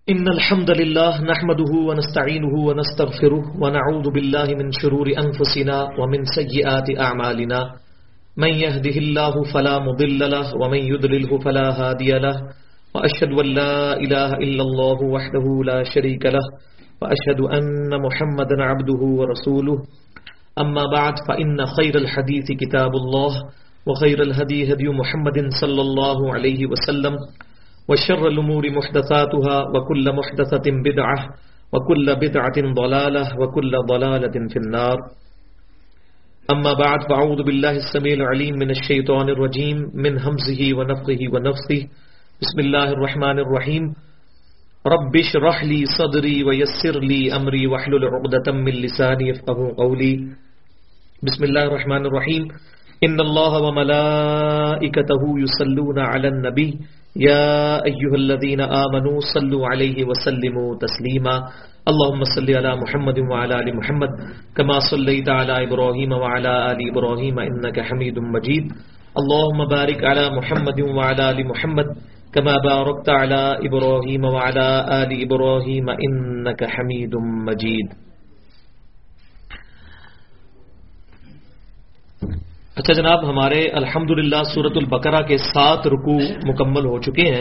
إن الحمد لله نحمده ونستعينه ونستغفره ونعوذ بالله من شرور أنفسنا ومن سيئات أعمالنا من يهده الله فلا مضل له ومن يضلله فلا هادي له وأشهد أن لا إله إلا الله وحده لا شريك له وأشهد أن محمدا عبده ورسوله أما بعد فإن خير الحديث كتاب الله وخير الهدي هدي محمد صلى الله عليه وسلم وشر الأمور محدثاتها وكل محدثة بدعة وكل بدعة ضلالة وكل ضلالة في النار أما بعد فأعوذ بالله السميع العليم من الشيطان الرجيم من همزه ونفخه ونفثه بسم الله الرحمن الرحيم رب اشرح لي صدري ويسر لي أمري واحلل عقدة من لساني يفقهوا قولي بسم الله الرحمن الرحيم إن الله وملائكته يصلون على النبي يا أيها الذين آمنوا صلوا عليه وسلموا تسليما اللهم صل على محمد وعلى آل محمد كما صليت على إبراهيم وعلى آل إبراهيم إنك حميد مجيد اللهم بارك على محمد وعلى آل محمد كما باركت على إبراهيم وعلى آل إبراهيم إنك حميد مجيد. اچھا جناب، ہمارے الحمدللہ سورۃ البقرہ کے 7 رکوع مکمل ہو چکے ہیں،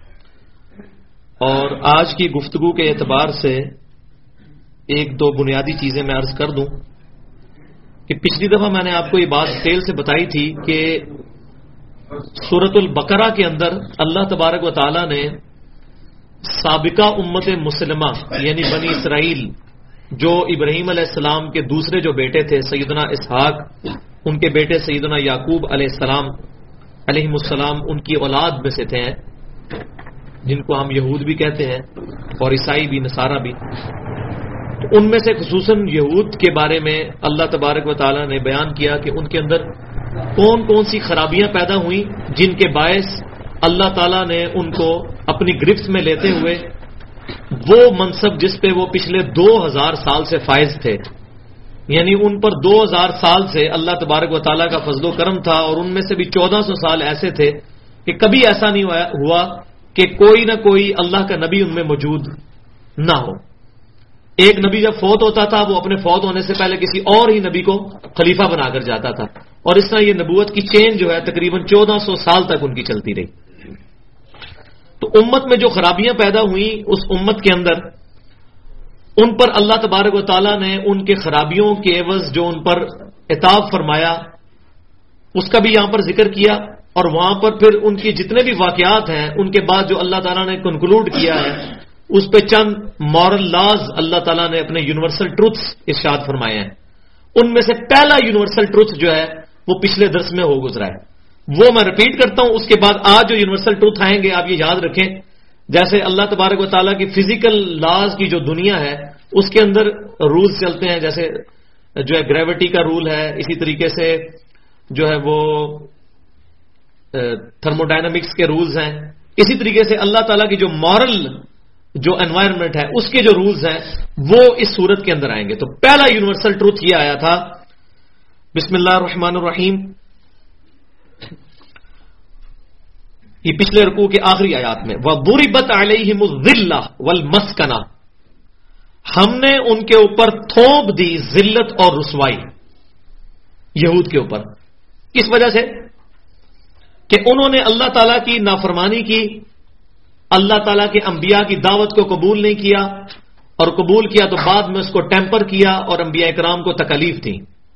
اور آج کی گفتگو کے اعتبار سے ایک دو بنیادی چیزیں میں عرض کر دوں کہ پچھلی دفعہ میں نے آپ کو یہ بات ڈیٹیل سے بتائی تھی کہ سورۃ البقرہ کے اندر اللہ تبارک و تعالی نے سابقہ امت مسلمہ یعنی بنی اسرائیل جو ابراہیم علیہ السلام کے دوسرے جو بیٹے تھے سیدنا اسحاق، ان کے بیٹے سیدنا یعقوب علیہ السلام علیہم السلام، ان کی اولاد میں سے تھے، جن کو ہم یہود بھی کہتے ہیں اور عیسائی بھی، نصارہ بھی. تو ان میں سے خصوصاً یہود کے بارے میں اللہ تبارک و تعالی نے بیان کیا کہ ان کے اندر کون کون سی خرابیاں پیدا ہوئیں جن کے باعث اللہ تعالی نے ان کو اپنی گرفت میں لیتے ہوئے وہ منصب جس پہ وہ پچھلے 2000 سال سے فائز تھے، یعنی ان پر 2000 سال سے اللہ تبارک و تعالیٰ کا فضل و کرم تھا، اور ان میں سے بھی 1400 سال ایسے تھے کہ کبھی ایسا نہیں ہوا کہ کوئی نہ کوئی اللہ کا نبی ان میں موجود نہ ہو. ایک نبی جب فوت ہوتا تھا وہ اپنے فوت ہونے سے پہلے کسی اور ہی نبی کو خلیفہ بنا کر جاتا تھا، اور اس طرح یہ نبوت کی چین جو ہے تقریباً 1400 سال تک ان کی چلتی رہی. تو امت میں جو خرابیاں پیدا ہوئیں اس امت کے اندر ان پر اللہ تبارک و تعالیٰ نے ان کے خرابیوں کے عوض جو ان پر عتاب فرمایا اس کا بھی یہاں پر ذکر کیا، اور وہاں پر پھر ان کی جتنے بھی واقعات ہیں ان کے بعد جو اللہ تعالیٰ نے کنکلوڈ کیا ہے اس پہ چند مورل لاز اللہ تعالیٰ نے اپنے یونیورسل ٹروتھس ارشاد فرمائے ہیں. ان میں سے پہلا یونیورسل ٹروتھ جو ہے وہ پچھلے درس میں ہو گزرا ہے، وہ میں ریپیٹ کرتا ہوں. اس کے بعد آج جو یونیورسل ٹروتھ آئیں گے آپ یہ یاد رکھیں، جیسے اللہ تبارک و تعالیٰ کی فزیکل لاز کی جو دنیا ہے اس کے اندر رولز چلتے ہیں، جیسے جو ہے گریوٹی کا رول ہے، اسی طریقے سے جو ہے وہ تھرموڈائنمکس کے رولز ہیں، اسی طریقے سے اللہ تعالیٰ کی جو مورل جو انوائرمنٹ ہے اس کے جو رولز ہیں وہ اس صورت کے اندر آئیں گے. تو پہلا یونیورسل ٹروتھ یہ آیا تھا، بسم اللہ الرحمن الرحیم، یہ پچھلے رکوع کے آخری آیات میں، وَضُرِبَتْ عَلَيْهِمُ الذِّلَّةُ وَالْمَسْكَنَةُ، ہم نے ان کے اوپر تھوپ دی ذلت اور رسوائی یہود کے اوپر. کس وجہ سے؟ کہ انہوں نے اللہ تعالیٰ کی نافرمانی کی، اللہ تعالیٰ کے انبیاء کی دعوت کو قبول نہیں کیا، اور قبول کیا تو بعد میں اس کو ٹیمپر کیا اور انبیاء کرام کو تکالیف تھی.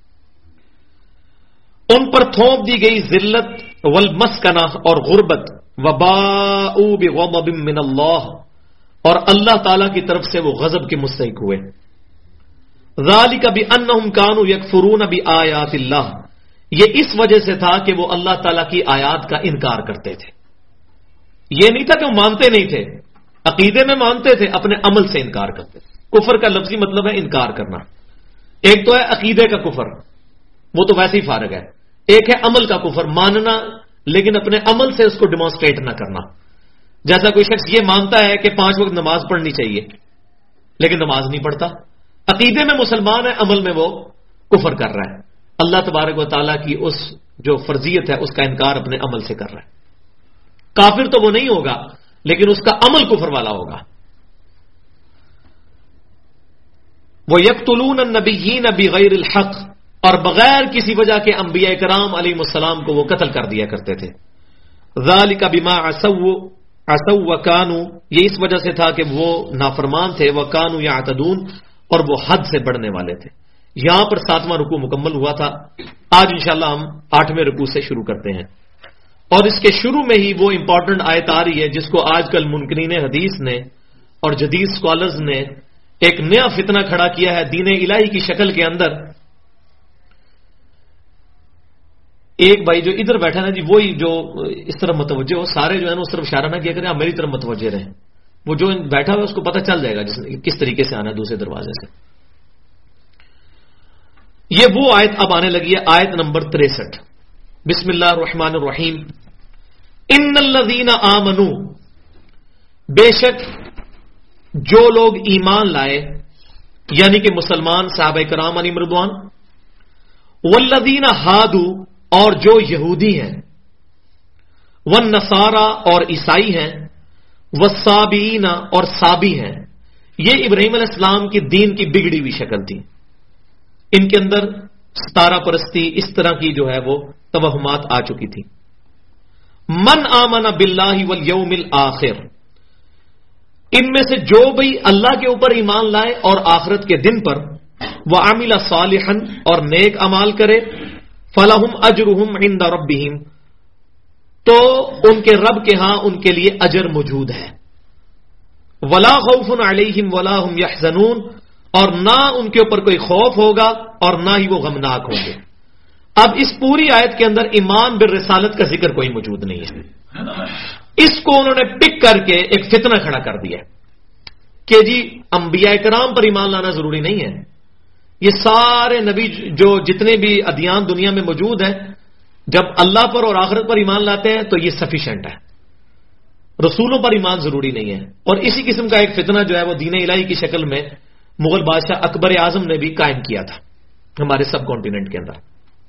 ان پر تھوپ دی گئی ذلت والمسکنہ اور غربت، وباءوا بغضب من اللہ، اور اللہ تعالیٰ کی طرف سے وہ غضب کے مستحق ہوئے. ذالک بانہم کانوا یکفرون بآیات اللہ، یہ اس وجہ سے تھا کہ وہ اللہ تعالیٰ کی آیات کا انکار کرتے تھے. یہ نہیں تھا کہ وہ مانتے نہیں تھے، عقیدے میں مانتے تھے، اپنے عمل سے انکار کرتے تھے. کفر کا لفظی مطلب ہے انکار کرنا. ایک تو ہے عقیدے کا کفر، وہ تو ویسے ہی فارغ ہے. ایک ہے عمل کا کفر، ماننا لیکن اپنے عمل سے اس کو ڈیمانسٹریٹ نہ کرنا. جیسا کوئی شخص یہ مانتا ہے کہ 5 وقت نماز پڑھنی چاہیے لیکن نماز نہیں پڑھتا، عقیدے میں مسلمان ہے، عمل میں وہ کفر کر رہا ہے. اللہ تبارک و تعالیٰ کی اس جو فرضیت ہے اس کا انکار اپنے عمل سے کر رہا ہے. کافر تو وہ نہیں ہوگا لیکن اس کا عمل کفر والا ہوگا. وہ یقتلون النبیین بغیر الحق، اور بغیر کسی وجہ کے انبیاء کرام علیہ السلام کو وہ قتل کر دیا کرتے تھے. ذالک بما عصوا وکانوا، یہ اس وجہ سے تھا کہ وہ نافرمان تھے، وکانوا یعتدون، اور وہ حد سے بڑھنے والے تھے. یہاں پر 7واں رکوع مکمل ہوا تھا. آج انشاءاللہ ہم 8ویں رکوع سے شروع کرتے ہیں، اور اس کے شروع میں ہی وہ امپورٹنٹ آیت آ رہی ہے جس کو آج کل منکرین حدیث نے اور جدید سکالرز نے ایک نیا فتنہ کھڑا کیا ہے دین الہی کی شکل کے اندر. ایک بھائی جو ادھر بیٹھا نا جی، وہی جو اس طرف متوجہ ہو، سارے جو ہے نا اس طرف اشارہ نہ کیا کریں، آپ میری طرف متوجہ رہیں. وہ جو بیٹھا ہوا ہے اس کو پتہ چل جائے گا کس طریقے سے آنا ہے دوسرے دروازے سے. یہ وہ آیت اب آنے لگی ہے، آیت نمبر 63. بسم اللہ الرحمن الرحیم. ان الذین آمنوا، بے شک جو لوگ ایمان لائے، یعنی کہ مسلمان صحابہ کرام علیہم رضوان، والذین ہادوا، اور جو یہودی ہیں، والنصارى اور عیسائی ہیں، والصابئین اور صابی ہیں. یہ ابراہیم علیہ السلام کی دین کی بگڑی ہوئی شکل تھی. ان کے اندر ستارہ پرستی، اس طرح کی جو ہے وہ توہمات آ چکی تھی. من آمن باللہ والیوم الآخر، ان میں سے جو بھی اللہ کے اوپر ایمان لائے اور آخرت کے دن پر، وعمل صالحا اور نیک اعمال کرے، فلہم اجرہم عند ربہم، تو ان کے رب کے ہاں ان کے لیے اجر موجود ہے. ولا خوف علیہم ولا هم یحزنون، اور نہ ان کے اوپر کوئی خوف ہوگا اور نہ ہی وہ غمناک ہوں گے. اب اس پوری آیت کے اندر ایمان بالرسالت کا ذکر کوئی موجود نہیں ہے. اس کو انہوں نے پک کر کے ایک فتنہ کھڑا کر دیا کہ جی انبیاء کرام پر ایمان لانا ضروری نہیں ہے. یہ سارے نبی جو جتنے بھی ادیان دنیا میں موجود ہیں، جب اللہ پر اور آخرت پر ایمان لاتے ہیں تو یہ سفیشینٹ ہے. رسولوں پر ایمان ضروری نہیں ہے. اور اسی قسم کا ایک فتنہ جو ہے وہ دین الہی کی شکل میں مغل بادشاہ اکبر اعظم نے بھی قائم کیا تھا ہمارے سب کانٹیننٹ کے اندر.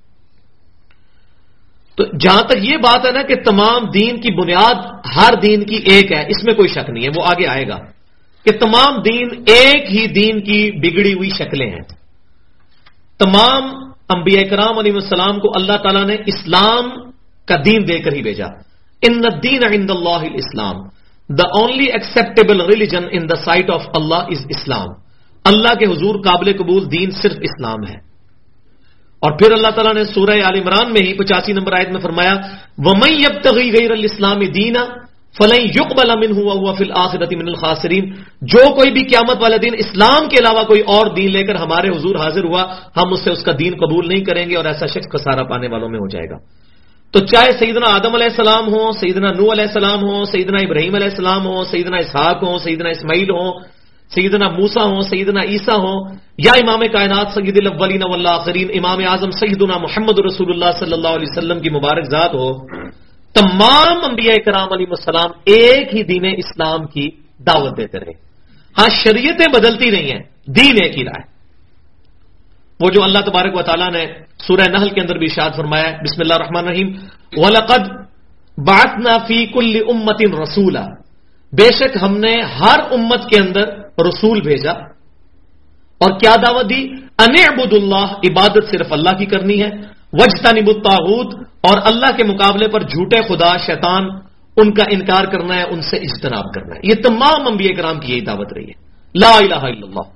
تو جہاں تک یہ بات ہے نا کہ تمام دین کی بنیاد ہر دین کی ایک ہے، اس میں کوئی شک نہیں ہے. وہ آگے آئے گا کہ تمام دین ایک ہی دین کی بگڑی ہوئی شکلیں ہیں. تمام انبیاء کرام علیہ السلام کو اللہ تعالیٰ نے اسلام کا دین دے کر ہی بھیجا. ان الدین عند اللہ الاسلام، the only acceptable religion in the sight of Allah is Islam. اللہ کے حضور قابل قبول دین صرف اسلام ہے. اور پھر اللہ تعالیٰ نے سورہ آل عمران میں ہی 85 نمبر آیت میں فرمایا وَمَن يَبْتَغِي غَيْرَ الْإِسْلَامِ دِينًا فَلَن يُقْبَلَ مِنْهُ وَهُوَ فِي الْآخِرَةِ مِنَ الْخَاسِرِينَ. جو کوئی بھی قیامت والے دن اسلام کے علاوہ کوئی اور دین لے کر ہمارے حضور حاضر ہوا، ہم اس سے اس کا دین قبول نہیں کریں گے اور ایسا شخص خسارہ پانے والوں میں ہو جائے گا. تو چاہے سیدنا آدم علیہ السلام ہو، سیدنا نوح علیہ السلام ہو، سیدنا ابراہیم علیہ السلام ہو، سیدنا اسحاق ہو، سیدنا اسماعیل ہو، سیدنا موسیٰ ہوں، سیدنا عیسیٰ ہوں، یا امام کائنات سید الاولین والآخرین امام اعظم سیدنا محمد رسول اللہ صلی اللہ علیہ وسلم کی مبارک ذات ہو، تمام انبیاء کرام علیہ السلام ایک ہی دین اسلام کی دعوت دیتے رہے. ہاں شریعتیں بدلتی رہی ہیں، دین ایک ہی رہا ہے. وہ جو اللہ تبارک و تعالیٰ نے سورہ نحل کے اندر بھی ارشاد فرمایا، بسم اللہ الرحمن الرحیم، وَلَقَدْ بَعَثْنَا فِي كُلِّ أُمَّةٍ رَسُولًا، بے شک ہم نے ہر امت کے اندر رسول بھیجا. اور کیا دعوت دی؟ ان اعبدوا اللہ، عبادت صرف اللہ کی کرنی ہے، واجتنبوا الطاغوت، اور اللہ کے مقابلے پر جھوٹے خدا شیطان ان کا انکار کرنا ہے، ان سے اجتناب کرنا ہے. یہ تمام انبیاء کرام کی یہی دعوت رہی ہے، لا الہ الا اللہ.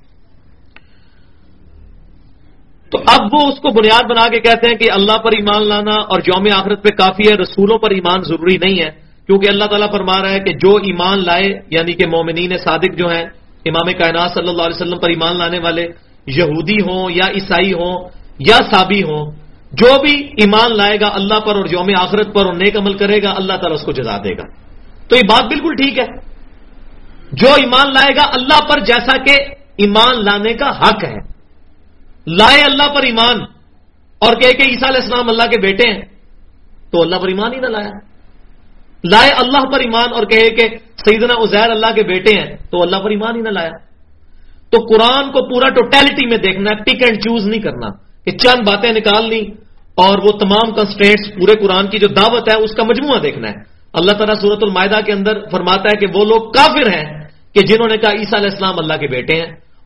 تو اب وہ اس کو بنیاد بنا کے کہتے ہیں کہ اللہ پر ایمان لانا اور یوم آخرت پہ کافی ہے، رسولوں پر ایمان ضروری نہیں ہے، کیونکہ اللہ تعالیٰ فرما رہا ہے کہ جو ایمان لائے، یعنی کہ مومنین صادق جو ہیں، امام کائنات صلی اللہ علیہ وسلم پر ایمان لانے والے، یہودی ہوں یا عیسائی ہوں یا صابی ہوں، جو بھی ایمان لائے گا اللہ پر اور یوم آخرت پر اور نیک عمل کرے گا، اللہ تعالیٰ اس کو جزا دے گا. تو یہ بات بالکل ٹھیک ہے. جو ایمان لائے گا اللہ پر جیسا کہ ایمان لانے کا حق ہے، لائے اللہ پر ایمان اور کہے کہ عیسیٰ علیہ السلام اللہ کے بیٹے ہیں، تو اللہ پر ایمان ہی نہ لایا. لائے اللہ پر ایمان اور کہے کہ سیدنا عزیر اللہ کے بیٹے ہیں، تو اللہ پر ایمان ہی نہ لایا. تو قرآن کو پورا ٹوٹیلٹی میں دیکھنا ہے، پک اینڈ چوز نہیں کرنا کہ چند باتیں نکال لی اور وہ تمام کنسٹرینٹس پورے قرآن کی جو دعوت ہے اس کا مجموعہ دیکھنا ہے. اللہ تعالیٰ سورۃ المائدہ کے اندر فرماتا ہے کہ وہ لوگ کافر ہیں کہ جنہوں نے کہا عیسیٰ علیہ السلام اللہ کے بیٹے ہیں،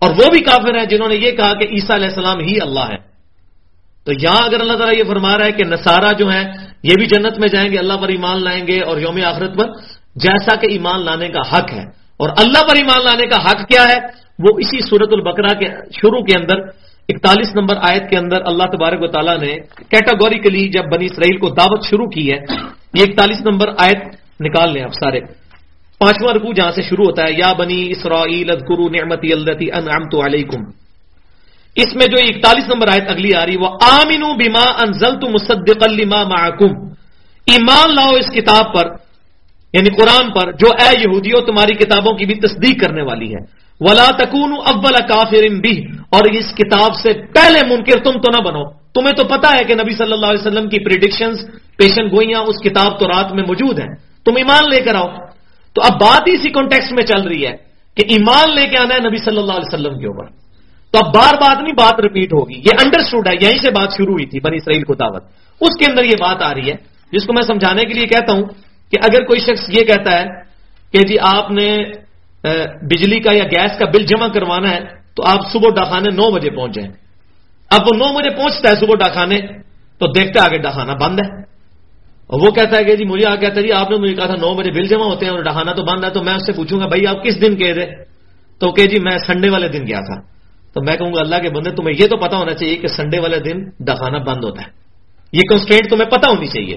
اور وہ بھی کافر ہیں جنہوں نے یہ کہا کہ عیسیٰ علیہ السلام ہی اللہ ہے. تو یہاں اگر اللہ تعالیٰ یہ فرما رہا ہے کہ نصارہ جو ہیں یہ بھی جنت میں جائیں گے، اللہ پر ایمان لائیں گے اور یوم آخرت پر، جیسا کہ ایمان لانے کا حق ہے. اور اللہ پر ایمان لانے کا حق کیا ہے؟ وہ اسی سورۃ البقرہ کے شروع کے اندر 41 نمبر آیت کے اندر اللہ تبارک و تعالیٰ نے کیٹاگوریکلی جب بنی اسرائیل کو دعوت شروع کی ہے، یہ 41 نمبر آیت نکال لیں آپ سارے، 5واں رکوع جہاں سے شروع ہوتا ہے، یا بنی اسرائیل اذکروا نعمتی التی انعمت علیکم. اس میں جو 41 نمبر آیت اگلی آ رہی وہ آمنوا بما انزلت مصدقا لما معکم، ایمان لاؤ اس کتاب پر، یعنی قرآن پر، جو اے یہودیوں تمہاری کتابوں کی بھی تصدیق کرنے والی ہے. ولا تکونوا اول کافر بہ، اور اس کتاب سے پہلے منکر تم تو نہ بنو. تمہیں تو پتا ہے کہ نبی صلی اللہ علیہ وسلم کی پریڈکشنز، پیشن گوئیاں اس کتاب تورات میں موجود ہیں، تم ایمان لے کر آؤ. تو اب بات اسی کانٹیکسٹ میں چل رہی ہے کہ ایمان لے کے آنا ہے نبی صلی اللہ علیہ وسلم کے اوپر. تو اب بار بات نہیں، بات ریپیٹ ہوگی. یہ انڈرسٹوڈ ہے، یہیں سے بات شروع ہوئی تھی بنی اسرائیل کو دعوت، اس کے اندر یہ بات آ رہی ہے جس کو میں سمجھانے کے لیے کہتا ہوں کہ اگر کوئی شخص یہ کہتا ہے کہ جی آپ نے بجلی کا یا گیس کا بل جمع کروانا ہے تو آپ صبح ڈاکخانے 9 بجے پہنچ جائیں. اب وہ 9 بجے پہنچتا ہے صبح ڈاکخانے، تو دیکھتا ہے آگے ڈاکخانہ بند ہے، اور وہ کہتا ہے کہ جی مجھے کہتا ہے جی آپ نے مجھے کہا تھا 9 بجے بل جمع ہوتے ہیں اور ڈاکخانہ تو بند ہے. تو میں اس سے پوچھوں گا بھائی آپ کس دن گئے تھے؟ تو کہ جی میں سنڈے والے دن گیا تھا. تو میں کہوں گا اللہ کے بندے تمہیں یہ تو پتا ہونا چاہیے کہ سنڈے والے دن ڈاکخانہ بند ہوتا ہے، یہ کنسٹرینٹ تمہیں پتا ہونی چاہیے.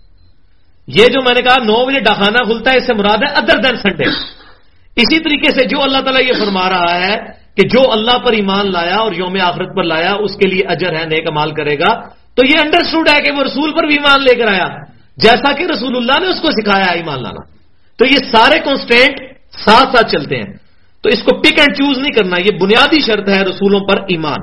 یہ جو میں نے کہا 9 بجے ڈاکخانہ کھلتا ہے، اس سے مراد ہے ادر دین سنڈے. اسی طریقے سے جو اللہ تعالیٰ یہ فرما رہا ہے کہ جو اللہ پر ایمان لایا اور یوم آخرت پر لایا اس کے لیے اجر ہے، نیک عمال کرے گا، تو یہ انڈرسٹوڈ ہے کہ وہ رسول پر بھی ایمان لے کر آیا جیسا کہ رسول اللہ نے اس کو سکھایا ایمان لانا. تو یہ سارے کنسٹرینٹ ساتھ ساتھ چلتے ہیں، تو اس کو پک اینڈ چوز نہیں کرنا، یہ بنیادی شرط ہے رسولوں پر ایمان.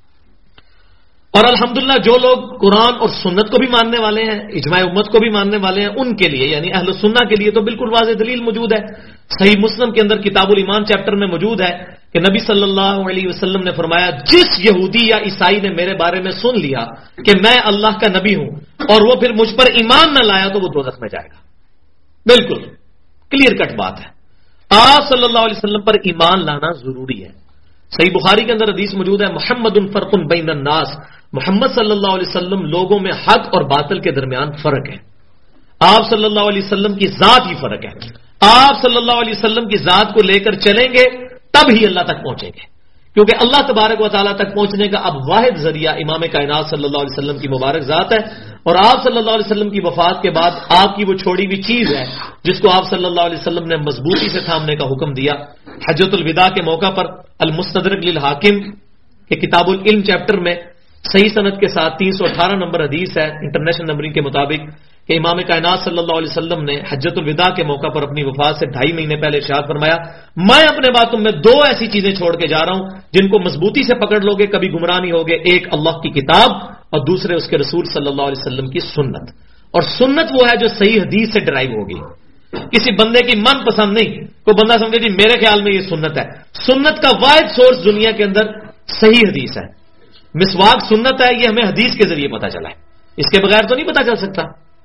اور الحمدللہ جو لوگ قرآن اور سنت کو بھی ماننے والے ہیں، اجماع امت کو بھی ماننے والے ہیں، ان کے لیے یعنی اہل سنہ کے لیے تو بالکل واضح دلیل موجود ہے. صحیح مسلم کے اندر کتاب الایمان چیپٹر میں موجود ہے کہ نبی صلی اللہ علیہ وسلم نے فرمایا جس یہودی یا عیسائی نے میرے بارے میں سن لیا کہ میں اللہ کا نبی ہوں اور وہ پھر مجھ پر ایمان نہ لایا تو وہ دوزخ میں جائے گا. بالکل کلیئر کٹ بات ہے. آپ صلی اللہ علیہ وسلم پر ایمان لانا ضروری ہے. صحیح بخاری کے اندر حدیث موجود ہے محمد فرق بین الناس، محمد صلی اللہ علیہ وسلم لوگوں میں حق اور باطل کے درمیان فرق ہے. آپ صلی اللہ علیہ وسلم کی ذات ہی فرق ہے. آپ صلی اللہ علیہ وسلم کی ذات کو لے کر چلیں گے تب ہی اللہ تک پہنچیں گے، کیونکہ اللہ تبارک و تعالیٰ تک پہنچنے کا اب واحد ذریعہ امام کائنات صلی اللہ علیہ وسلم کی مبارک ذات ہے. اور آپ صلی اللہ علیہ وسلم کی وفات کے بعد آپ کی وہ چھوڑی ہوئی چیز ہے جس کو آپ صلی اللہ علیہ وسلم نے مضبوطی سے تھامنے کا حکم دیا. حجۃ الوداع کے موقع پر المستدرک للحاکم کے کتاب العلم چیپٹر میں صحیح سند کے ساتھ 318 نمبر حدیث ہے انٹرنیشنل نمبرنگ کے مطابق کہ امام کائنات صلی اللہ علیہ وسلم نے حجۃ الوداع کے موقع پر اپنی وفات سے 2.5 مہینے پہلے ارشاد فرمایا میں اپنے بعد تم میں 2 ایسی چیزیں چھوڑ کے جا رہا ہوں جن کو مضبوطی سے پکڑ لوگے کبھی گمراہ نہیں ہوگے. ایک اللہ کی کتاب اور دوسرے اس کے رسول صلی اللہ علیہ وسلم کی سنت. اور سنت وہ ہے جو صحیح حدیث سے ڈرائیو ہوگی، کسی بندے کی من پسند نہیں. کوئی بندہ سمجھے جی میرے خیال میں یہ سنت ہے. سنت کا واحد سورس دنیا کے اندر صحیح حدیث ہے. مسواک سنت ہے، یہ ہمیں حدیث کے ذریعے پتا چلا ہے، اس کے بغیر تو نہیں پتا چل سکتا.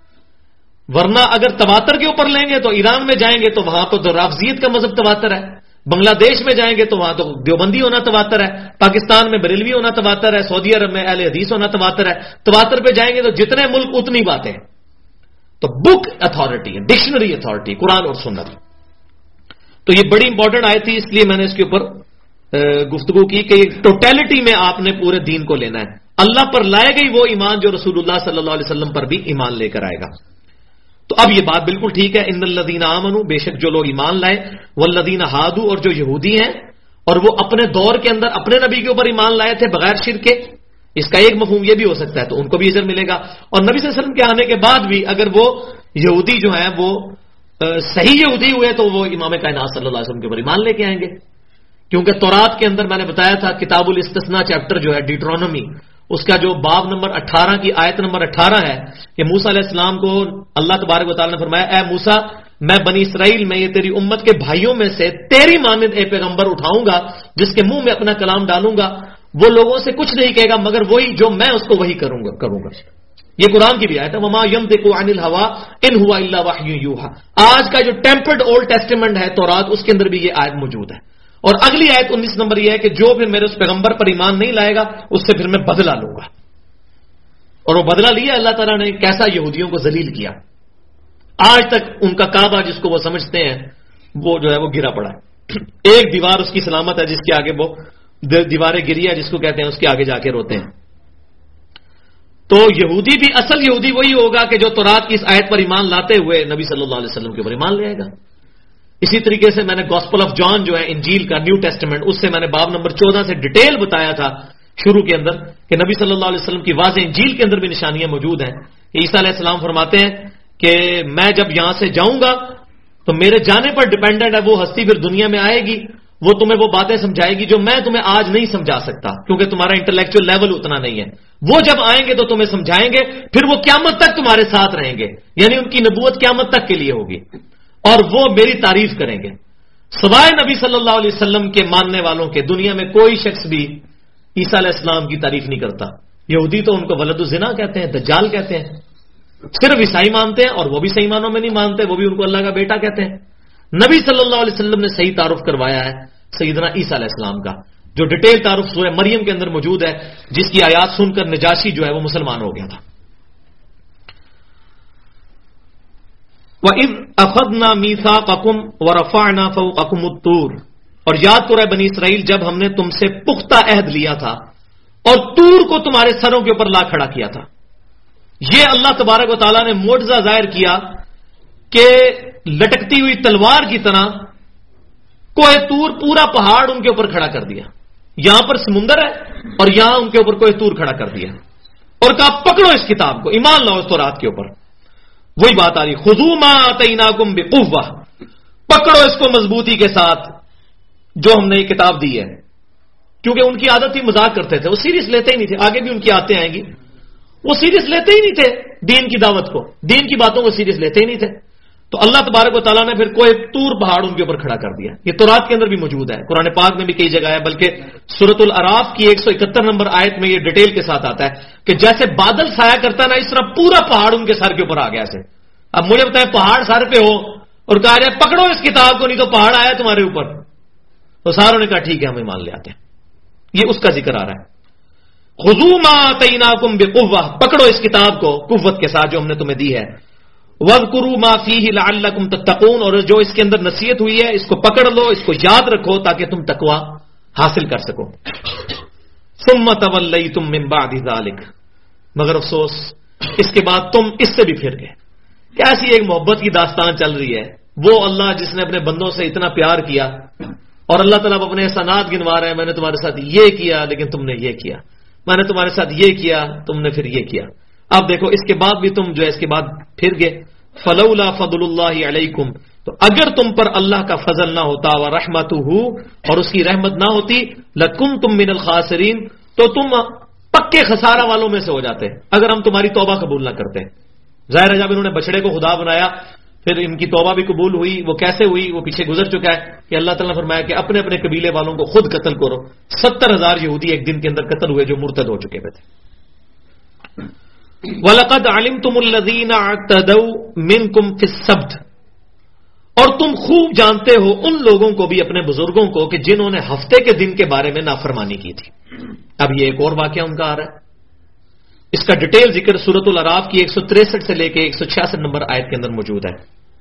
ورنہ اگر تواتر کے اوپر لیں گے تو ایران میں جائیں گے تو وہاں پر تو رافضیت کا مذہب تواتر ہے، بنگلہ دیش میں جائیں گے تو وہاں تو دیوبندی ہونا تواتر ہے، پاکستان میں بریلوی ہونا تواتر ہے، سعودی عرب میں اہل حدیث ہونا تواتر ہے. تواتر پہ جائیں گے تو جتنے ملک اتنی باتیں. تو بک اتھارٹی ہے، ڈکشنری اتھارٹی قرآن اور سنت. تو یہ بڑی امپورٹنٹ آئی تھی، اس لیے میں نے اس کے اوپر گفتگو کی کہ ٹوٹیلٹی میں آپ نے پورے دین کو لینا ہے. اللہ پر لائے گئی وہ ایمان جو رسول اللہ صلی اللہ علیہ وسلم پر بھی ایمان لے کر آئے گا. تو اب یہ بات بالکل ٹھیک ہے. ان الذین آمنوا، بے شک جو لوگ ایمان لائے، والذین ہادوا، اور جو یہودی ہیں اور وہ اپنے دور کے اندر اپنے نبی کے اوپر ایمان لائے تھے بغیر شرک کے. اس کا ایک مفہوم یہ بھی ہو سکتا ہے تو ان کو بھی اجر ملے گا. اور نبی صلی اللہ علیہ وسلم کے آنے کے بعد بھی اگر وہ یہودی جو ہیں وہ صحیح یہودی ہوئے تو وہ امام کائنات صلی اللہ علیہ وسلم کے اوپر ایمان لے کے آئیں گے. کیونکہ تورات کے اندر میں نے بتایا تھا کتاب الاستثناء چیپٹر جو ہے ڈیٹرونومی، اس کا جو باب نمبر 18 کی آیت نمبر 18 ہے کہ موسیٰ علیہ السلام کو اللہ تبارک و تعالیٰ نے فرمایا اے موسیٰ میں بنی اسرائیل میں یہ تیری امت کے بھائیوں میں سے تیری مانند ایک پیغمبر اٹھاؤں گا جس کے منہ میں اپنا کلام ڈالوں گا، وہ لوگوں سے کچھ نہیں کہے گا مگر وہی جو میں اس کو وہی کروں گا. یہ قرآن کی بھی آیت ہے وما ينطق عن الهوى ان هو الا وحی یوحى. آج کا جو ٹیمپرڈ اولڈ ٹیسٹیمنٹ ہے تورات، اس کے اندر بھی یہ آیت موجود ہے. اور اگلی آیت 19 نمبر یہ ہے کہ جو پھر میرے اس پیغمبر پر ایمان نہیں لائے گا اس سے پھر میں بدلہ لوں گا. اور وہ بدلہ لیا اللہ تعالیٰ نے کیسا یہودیوں کو ذلیل کیا. آج تک ان کا کعبہ جس کو وہ سمجھتے ہیں وہ جو ہے وہ گرا پڑا ہے. ایک دیوار اس کی سلامت ہے جس کے آگے وہ دیواریں گری ہے جس کو کہتے ہیں اس کے آگے جا کے روتے ہیں. تو یہودی بھی اصل یہودی وہی ہوگا کہ جو تورات کی اس آیت پر ایمان لاتے ہوئے نبی صلی اللہ علیہ وسلم کے اوپر ایمان لے آئے گا. اسی طریقے سے میں نے گاسپل آف جان جو ہے انجیل کا نیو ٹیسٹمنٹ اس سے میں نے باب نمبر 14 سے ڈیٹیل بتایا تھا شروع کے اندر کہ نبی صلی اللہ علیہ وسلم کی واضح انجیل کے اندر بھی نشانیاں موجود ہیں. عیسیٰ علیہ السلام فرماتے ہیں کہ میں جب یہاں سے جاؤں گا تو میرے جانے پر ڈیپینڈنٹ ہے وہ ہستی پھر دنیا میں آئے گی, وہ تمہیں وہ باتیں سمجھائے گی جو میں تمہیں آج نہیں سمجھا سکتا کیونکہ تمہارا انٹلیکچوئل لیول اتنا نہیں ہے. وہ جب آئیں گے تو تمہیں سمجھائیں گے, پھر وہ قیامت تک تمہارے ساتھ رہیں گے, یعنی ان کی نبوت قیامت تک کے لیے ہوگی اور وہ میری تعریف کریں گے. سوائے نبی صلی اللہ علیہ وسلم کے ماننے والوں کے دنیا میں کوئی شخص بھی عیسیٰ علیہ السلام کی تعریف نہیں کرتا. یہودی تو ان کو ولد الزنا کہتے ہیں, دجال کہتے ہیں. صرف عیسائی مانتے ہیں اور وہ بھی صحیح معنوں میں نہیں مانتے, وہ بھی ان کو اللہ کا بیٹا کہتے ہیں. نبی صلی اللہ علیہ وسلم نے صحیح تعارف کروایا ہے سیدنا عیسیٰ علیہ السلام کا, جو ڈیٹیل تعارف سورہ مریم کے اندر موجود ہے, جس کی آیات سن کر نجاشی جو ہے وہ مسلمان ہو گیا تھا. وَإِذْ أَخَذْنَا مِيثَاقَكُمْ وَرَفَعْنَا فَوْقَكُمُ الطُّورَ, اور یاد کرو اے بنی اسرائیل جب ہم نے تم سے پختہ عہد لیا تھا اور طور کو تمہارے سروں کے اوپر لا کھڑا کیا تھا. یہ اللہ تبارک و تعالیٰ نے معجزہ ظاہر کیا کہ لٹکتی ہوئی تلوار کی طرح کوہ طور پورا پہاڑ ان کے اوپر کھڑا کر دیا. یہاں پر سمندر ہے اور یہاں ان کے اوپر کوہ طور کھڑا کر دیا اور کہا پکڑو اس کتاب کو, ایمان لاؤ اس تورات کے اوپر. وہی بات آ رہی, خذوا ما آتیناکم بقوہ, پکڑو اس کو مضبوطی کے ساتھ جو ہم نے یہ کتاب دی ہے. کیونکہ ان کی عادت ہی مذاق کرتے تھے, وہ سیریس لیتے ہی نہیں تھے. آگے بھی ان کی آتے آئیں گی, وہ سیریس لیتے ہی نہیں تھے دین کی دعوت کو, دین کی باتوں کو سیریس لیتے ہی نہیں تھے. تو اللہ تبارک و تعالیٰ نے پھر کوہ طور پہاڑ ان کے اوپر کھڑا کر دیا. یہ تورات کے اندر بھی موجود ہے, قرآن پاک میں بھی کئی جگہ ہے, بلکہ سورۃ الاعراف کی 171 نمبر آیت میں یہ ڈیٹیل کے ساتھ آتا ہے کہ جیسے بادل سایہ کرتا ہے نا, اس طرح پورا پہاڑ ان کے سر کے اوپر آ گیا ایسے. اب مجھے بتائیں پہاڑ سر پہ ہو اور کہا جائے پکڑو اس کتاب کو نہیں تو پہاڑ آیا تمہارے اوپر, تو ساروں نے کہا ٹھیک ہے ہم ایمان لے آتے ہیں. یہ اس کا ذکر آ رہا ہے. خذوا ما آتیناکم بقوہ, پکڑو اس کتاب کو قوت کے ساتھ جو ہم نے تمہیں دی ہے. واذکروا ما فیہ لعلکم تتقون, اور جو اس کے اندر نصیحت ہوئی ہے اس کو پکڑ لو, اس کو یاد رکھو تاکہ تم تقوی حاصل کر سکو. ثم تولیتم من بعد ذلک, مگر افسوس اس کے بعد تم اس سے بھی پھر گئے. کیسی ایک محبت کی داستان چل رہی ہے. وہ اللہ جس نے اپنے بندوں سے اتنا پیار کیا اور اللہ تعالیٰ اپنے احسانات گنوا رہے ہیں, میں نے تمہارے ساتھ یہ کیا لیکن تم نے یہ کیا, میں نے تمہارے ساتھ یہ کیا تم نے پھر یہ کیا. اب دیکھو اس کے بعد بھی تم جو ہے اس کے بعد پھر گئے. فلولا فضل اللہ علیکم, تو اگر تم پر اللہ کا فضل نہ ہوتا ورحمتہ, اور اس کی رحمت نہ ہوتی, لکنتم من الخاسرین, تو تم پکے خسارہ والوں میں سے ہو جاتے اگر ہم تمہاری توبہ قبول نہ کرتے. ظاہر ہے جب انہوں نے بچڑے کو خدا بنایا پھر ان کی توبہ بھی قبول ہوئی. وہ کیسے ہوئی وہ پیچھے گزر چکا ہے کہ اللہ تعالیٰ نے فرمایا کہ اپنے اپنے قبیلے والوں کو خود قتل کرو. 70,000 یہودی ایک دن کے اندر قتل ہوئے جو مرتد ہو چکے تھے. وَلَقَدْ عَلِمْتُمُ الَّذِينَ اعْتَدَوْا مِنْكُمْ فِي السَّبْتِ, اور تم خوب جانتے ہو ان لوگوں کو بھی اپنے بزرگوں کو کہ جنہوں نے ہفتے کے دن کے بارے میں نافرمانی کی تھی. اب یہ ایک اور واقعہ ان کا آ رہا ہے. اس کا ڈیٹیل ذکر سورۃ الاعراف کی 163 سے لے کے 166 نمبر آیت کے اندر موجود ہے.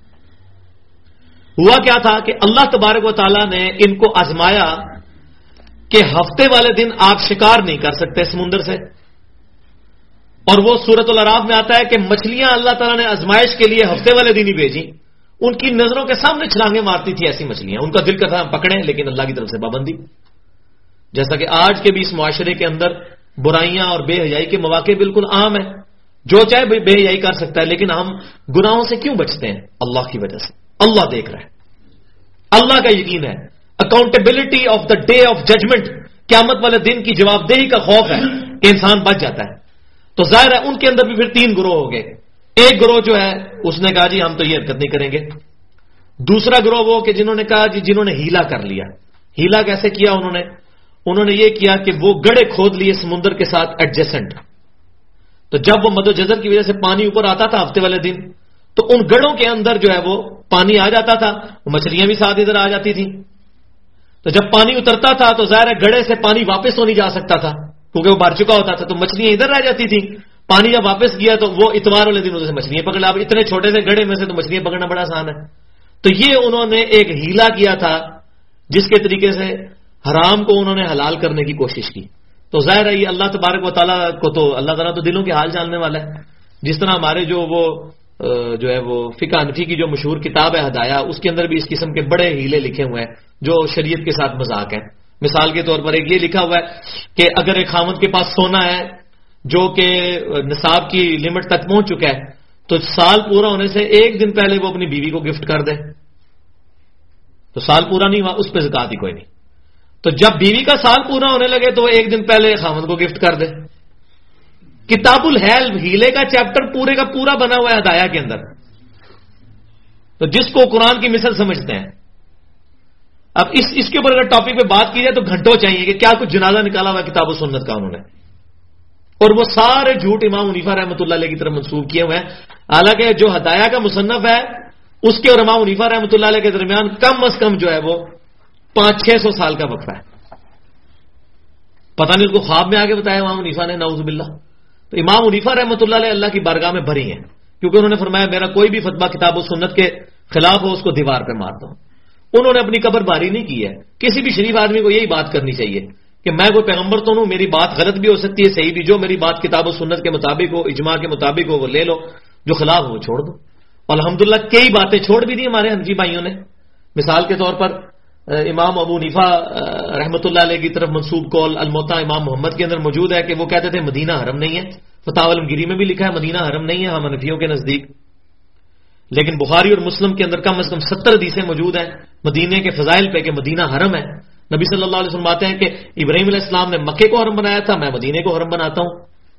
ہوا کیا تھا کہ اللہ تبارک و تعالیٰ نے ان کو آزمایا کہ ہفتے والے دن آپ شکار نہیں کر سکتے سمندر سے, اور وہ سورۃ الاعراف میں آتا ہے کہ مچھلیاں اللہ تعالیٰ نے آزمائش کے لیے ہفتے والے دن ہی بھیجی. ان کی نظروں کے سامنے چھلانگیں مارتی تھی ایسی مچھلیاں, ان کا دل کرتا ہم پکڑیں, لیکن اللہ کی طرف سے پابندی. جیسا کہ آج کے بھی اس معاشرے کے اندر برائیاں اور بے حیائی کے مواقع بالکل عام ہیں. جو چاہے بے حیائی کر سکتا ہے, لیکن ہم گناہوں سے کیوں بچتے ہیں؟ اللہ کی وجہ سے. اللہ دیکھ رہا ہے, اللہ کا یقین ہے. Accountability of the day of judgement, قیامت والے دن کی جواب دہی کا خوف ہے کہ انسان بچ جاتا ہے. تو ظاہر ہے ان کے اندر بھی پھر 3 گروہ ہو گئے. ایک گروہ جو ہے اس نے کہا جی ہم تو یہ حرکت نہیں کریں گے. دوسرا گروہ وہ کہ جنہوں نے کہا جی جنہوں نے ہیلا کر لیا. ہیلا کیسے کیا انہوں نے یہ کیا کہ وہ گڑھے کھود لیے سمندر کے ساتھ ایڈجسنٹ. تو جب وہ مد و جزر کی وجہ سے پانی اوپر آتا تھا ہفتے والے دن, تو ان گڑھوں کے اندر جو ہے وہ پانی آ جاتا تھا, وہ مچھلیاں بھی ساتھ ادھر آ جاتی تھیں. تو جب پانی اترتا تھا تو ظاہر ہے گڑھے سے پانی واپس تو نہیں جا سکتا تھا کیونکہ وہ بھر چکا ہوتا تھا، تو مچھلیاں ادھر رہ جاتی تھیں. پانی جب واپس گیا تو وہ اتوار والے دن ادھر سے مچھلیاں پکڑ. اب اتنے چھوٹے سے گڑھے میں سے تو مچھلیاں پکڑنا بڑا آسان ہے. تو یہ انہوں نے ایک ہیلا کیا تھا جس کے طریقے سے حرام کو انہوں نے حلال کرنے کی کوشش کی. تو ظاہر ہے یہ اللہ تبارک و تعالیٰ کو تو اللہ تعالیٰ تو دلوں کے حال جاننے والا ہے. جس طرح ہمارے جو ہے وہ فقہ حنفی کی جو مشہور کتاب ہے ہدایہ، اس کے اندر بھی اس قسم کے بڑے ہیلے لکھے ہوئے ہیں جو شریعت کے ساتھ مذاق ہیں. مثال کے طور پر ایک یہ لکھا ہوا ہے کہ اگر ایک خاوند کے پاس سونا ہے جو کہ نصاب کی لمٹ تک پہنچ چکا ہے تو سال پورا ہونے سے ایک دن پہلے وہ اپنی بیوی کو گفٹ کر دے. تو سال پورا نہیں ہوا، اس پہ زکات ہی کوئی نہیں. تو جب بیوی کا سال پورا ہونے لگے تو وہ ایک دن پہلے خاوند کو گفٹ کر دے. کتاب الحیل ہیلے کا چیپٹر پورے کا پورا بنا ہوا ہے ہدایہ کے اندر. تو جس کو قرآن کی مثل سمجھتے ہیں. اب اس کے اوپر اگر ٹاپک پہ بات کی جائے تو گھنٹوں چاہیے کہ کیا کچھ جنازہ نکالا ہوا ہے کتاب و سنت کا انہوں نے، اور وہ سارے جھوٹ امام حنیفہ رحمۃ اللہ علیہ کی طرف منسوب کیے ہوئے ہیں. حالانکہ جو ہدایہ کا مصنف ہے اس کے اور امام حنیفہ رحمۃ اللہ علیہ کے درمیان کم از کم جو ہے وہ 500-600 سال کا وقفہ ہے. پتہ نہیں اس کو خواب میں آگے بتایا امام حنیفہ نے، نعوذ باللہ. تو امام حنیفہ رحمۃ اللہ علیہ اللہ کی بارگاہ میں بھری ہیں کیونکہ انہوں نے فرمایا میرا کوئی بھی فتویٰ کتاب و سنت کے خلاف ہو اس کو دیوار پہ مار دو. انہوں نے اپنی قبر باری نہیں کی ہے. کسی بھی شریف آدمی کو یہی بات کرنی چاہیے کہ میں کوئی پیغمبر تو ہوں، میری بات غلط بھی ہو سکتی ہے صحیح بھی، جو میری بات کتاب و سنت کے مطابق ہو، اجماع کے مطابق ہو وہ لے لو، جو خلاف ہو وہ چھوڑ دو. الحمدللہ کئی باتیں چھوڑ بھی دی ہمارے حنفی بھائیوں نے. مثال کے طور پر امام ابو حنیفہ رحمۃ اللہ علیہ کی طرف منسوب قول الموطا امام محمد کے اندر موجود ہے کہ وہ کہتے تھے مدینہ حرم نہیں ہے. فتاوی علمگیری میں بھی لکھا ہے مدینہ حرم نہیں ہے ہم حنفیوں کے نزدیک. لیکن بخاری اور مسلم کے اندر کم از کم 70 حدیثیں موجود ہیں مدینے کے فضائل پہ کہ مدینہ حرم ہے. نبی صلی اللہ علیہ وسلم آتے ہیں کہ ابراہیم علیہ السلام نے مکے کو حرم بنایا تھا، میں مدینے کو حرم بناتا ہوں.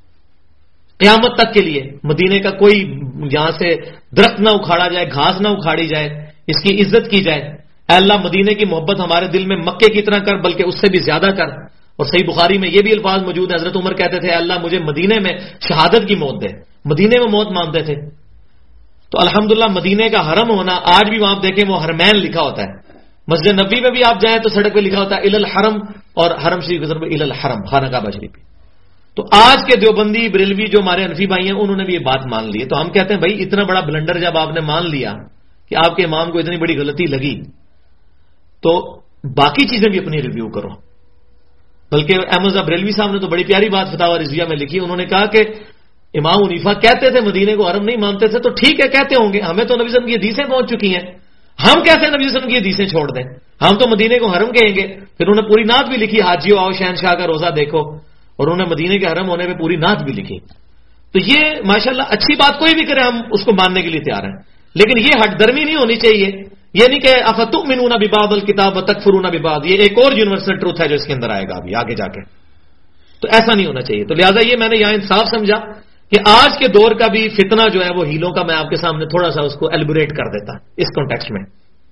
قیامت تک کے لیے مدینے کا کوئی یہاں سے درخت نہ اکھاڑا جائے، گھاس نہ اکھاڑی جائے، اس کی عزت کی جائے. اے اللہ مدینے کی محبت ہمارے دل میں مکے کی طرح کر بلکہ اس سے بھی زیادہ کر. اور صحیح بخاری میں یہ بھی الفاظ موجود ہیں، حضرت عمر کہتے تھے اے اللہ مجھے مدینے میں شہادت کی موت دے. مدینے میں موت مانگتے تھے. تو الحمدللہ مدینے کا حرم ہونا، آج بھی وہاں دیکھیں وہ حرمین لکھا ہوتا ہے. مسجد نبوی میں بھی آپ جائیں تو سڑک پہ لکھا ہوتا ہے الی الحرم، اور حرم شریف کے طرف الی الحرم، خانہ کعبہ شریف. تو آج کے دیوبندی بریلوی جو ہمارے حنفی بھائی ہیں انہوں نے بھی یہ بات مان لی ہے. تو ہم کہتے ہیں بھائی اتنا بڑا بلنڈر جب آپ نے مان لیا کہ آپ کے امام کو اتنی بڑی غلطی لگی تو باقی چیزیں بھی اپنی ریویو کرو. بلکہ احمد بریلوی صاحب نے تو بڑی پیاری بات فتاوی رضویہ میں لکھی. انہوں نے کہا کہ امام حنیفہ کہتے تھے مدینے کو حرم نہیں مانتے تھے، تو ٹھیک ہے کہتے ہوں گے، ہمیں تو نبی صلی اللہ علیہ وسلم کی حدیثیں پہنچ چکی ہیں، ہم کیسے نبی صلی اللہ علیہ وسلم کی حدیثیں چھوڑ دیں؟ ہم تو مدینے کو حرم کہیں گے. پھر انہوں نے پوری نعت بھی لکھی حاجیو آؤ شہنشاہ کا روزہ دیکھو، اور انہوں نے مدینے کے حرم ہونے پہ پوری نعت بھی لکھی. تو یہ ماشاءاللہ اچھی بات کوئی بھی کرے ہم اس کو ماننے کے لیے تیار ہیں، لیکن یہ ہٹ درمی نہیں ہونی چاہیے. یہ نہیں کہ افتؤمنون ببعض الکتاب وتکفرون ببعض، یہ ایک اور یونیورسل ٹروتھ ہے جو اس کے اندر آئے گا ابھی آگے جا کے. تو ایسا نہیں ہونا چاہیے. تو لہٰذا یہ میں نے یہاں انصاف سمجھا کہ آج کے دور کا بھی فتنہ جو ہے وہ ہیلوں کا میں آپ کے سامنے تھوڑا سا اس کو ایلیبوریٹ کر دیتا اس کانٹیکسٹ میں.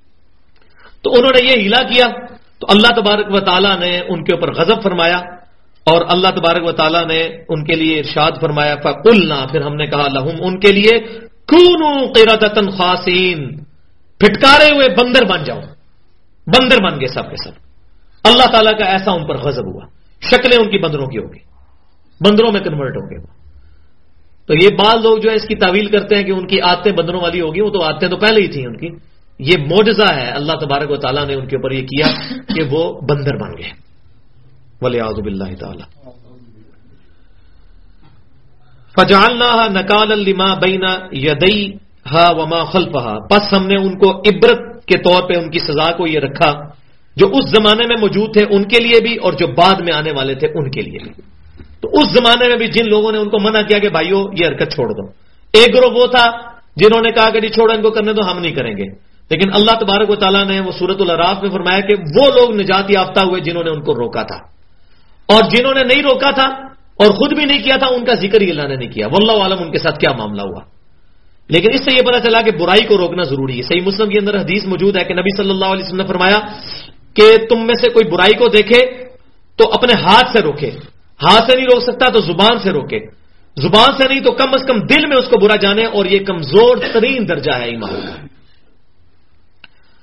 تو انہوں نے یہ ہیلا کیا تو اللہ تبارک و تعالیٰ نے ان کے اوپر غضب فرمایا، اور اللہ تبارک و تعالیٰ نے ان کے لیے ارشاد فرمایا فقلنا، پھر ہم نے کہا لہم ان کے لیے کونوا قردۃ خاسئین، پھٹکارے ہوئے بندر بن جاؤ. بندر بن گئے سب کے سب. اللہ تعالیٰ کا ایسا ان پر غضب ہوا، شکلیں ان کی بندروں کی ہوگی، بندروں میں کنورٹ ہو گئے. تو یہ بعض لوگ جو ہے اس کی تعویل کرتے ہیں کہ ان کی عادتیں بندروں والی ہوگی، وہ تو عادتیں تو پہلے ہی تھیں ان کی. یہ معجزہ ہے اللہ تبارک و تعالیٰ نے ان کے اوپر یہ کیا کہ وہ بندر بن گئے، والعیاذ باللہ تعالی. فجعلناها نکالا لما بین یدیہا وما خلفہا، پس ہم نے ان کو عبرت کے طور پہ ان کی سزا کو یہ رکھا جو اس زمانے میں موجود تھے ان کے لیے بھی اور جو بعد میں آنے والے تھے ان کے لیے بھی. تو اس زمانے میں بھی جن لوگوں نے ان کو منع کیا کہ بھائیو یہ حرکت چھوڑ دو، ایک گروہ وہ تھا جنہوں نے کہا کہ نہیں چھوڑو ان کو کرنے دو، ہم نہیں کریں گے. لیکن اللہ تبارک و تعالیٰ نے وہ سورۃ الاعراف میں فرمایا کہ وہ لوگ نجات یافتہ ہوئے جنہوں نے ان کو روکا تھا، اور جنہوں نے نہیں روکا تھا اور خود بھی نہیں کیا تھا ان کا ذکر ہی اللہ نے نہیں کیا. واللہ عالم ان کے ساتھ کیا معاملہ ہوا. لیکن اس سے یہ پتہ چلا کہ برائی کو روکنا ضروری ہے. صحیح مسلم کے اندر حدیث موجود ہے کہ نبی صلی اللہ علیہ وسلم نے فرمایا کہ تم میں سے کوئی برائی کو دیکھے تو اپنے ہاتھ سے روکے، ہاتھ سے نہیں روک سکتا تو زبان سے روکے، زبان سے نہیں تو کم از کم دل میں اس کو برا جانے، اور یہ کمزور ترین درجہ ہے ایمان کا. تو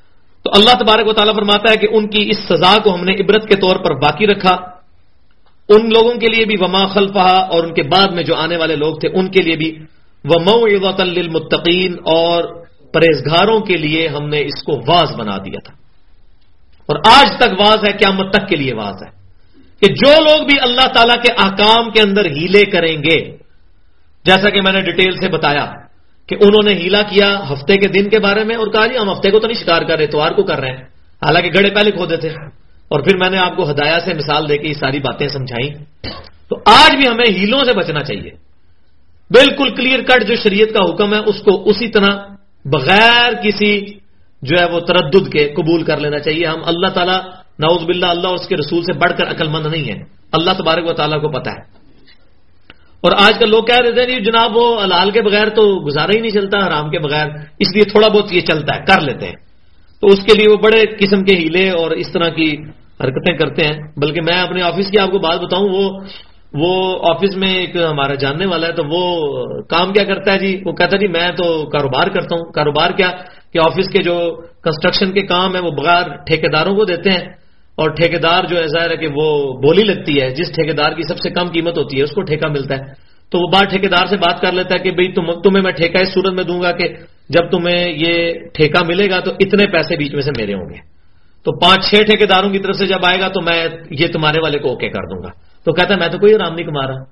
تو اللہ تبارک و تعالیٰ فرماتا ہے کہ ان کی اس سزا کو ہم نے عبرت کے طور پر باقی رکھا، ان لوگوں کے لیے بھی وما خلفہا، اور ان کے بعد میں جو آنے والے لوگ تھے ان کے لیے بھی، وموعظۃ للمتقین، اور پرہیزگاروں کے لیے ہم نے اس کو واعظ بنا دیا تھا، اور آج تک واعظ ہے، قیامت تک کے لیے واعظ ہے کہ جو لوگ بھی اللہ تعالیٰ کے احکام کے اندر ہیلے کریں گے، جیسا کہ میں نے ڈیٹیل سے بتایا کہ انہوں نے ہیلا کیا ہفتے کے دن کے بارے میں اور کہا جی ہم ہفتے کو تو نہیں شکار کر رہے، اتوار کو کر رہے ہیں، حالانکہ گڑھے پہلے کھودے تھے، اور پھر میں نے آپ کو ہدایہ سے مثال دے کے یہ ساری باتیں سمجھائیں۔ تو آج بھی ہمیں ہیلوں سے بچنا چاہیے، بالکل کلیئر کٹ جو شریعت کا حکم ہے اس کو اسی طرح بغیر کسی جو ہے وہ تردد کے قبول کر لینا چاہیے۔ ہم اللہ تعالیٰ نعوذ باللہ اللہ اور اس کے رسول سے بڑھ کر عقل مند نہیں ہے، اللہ تبارک و تعالیٰ کو پتا ہے۔ اور آج کل لوگ کہہ رہے ہیں جناب وہ حلال کے بغیر تو گزارا ہی نہیں چلتا، حرام کے بغیر، اس لیے تھوڑا بہت یہ چلتا ہے، کر لیتے ہیں، تو اس کے لیے وہ بڑے قسم کے ہیلے اور اس طرح کی حرکتیں کرتے ہیں۔ بلکہ میں اپنے آفس کی آپ کو بات بتاؤں، وہ آفس میں ایک ہمارا جاننے والا ہے، تو وہ کام کیا کرتا ہے جی، وہ کہتا ہے جی میں تو کاروبار کرتا ہوں۔ کاروبار کیا کہ آفس کے جو کنسٹرکشن کے کام ہے وہ بغیر ٹھیکیداروں کو دیتے ہیں، اور ٹھیکیدار جو ہے ظاہر ہے کہ وہ بولی لگتی ہے، جس ٹھیکیدار کی سب سے کم قیمت ہوتی ہے اس کو ٹھیکہ ملتا ہے، تو وہ بار ٹھیکیدار سے بات کر لیتا ہے کہ بھئی تمہیں میں ٹھیکہ اس صورت میں دوں گا کہ جب تمہیں یہ ٹھیکہ ملے گا تو اتنے پیسے بیچ میں سے میرے ہوں گے، تو 5-6 ٹھیکیداروں کی طرف سے جب آئے گا تو میں یہ تمہارے والے کو اوکے کر دوں گا۔ تو کہتا ہے میں تو کوئی حرام نہیں کما رہا،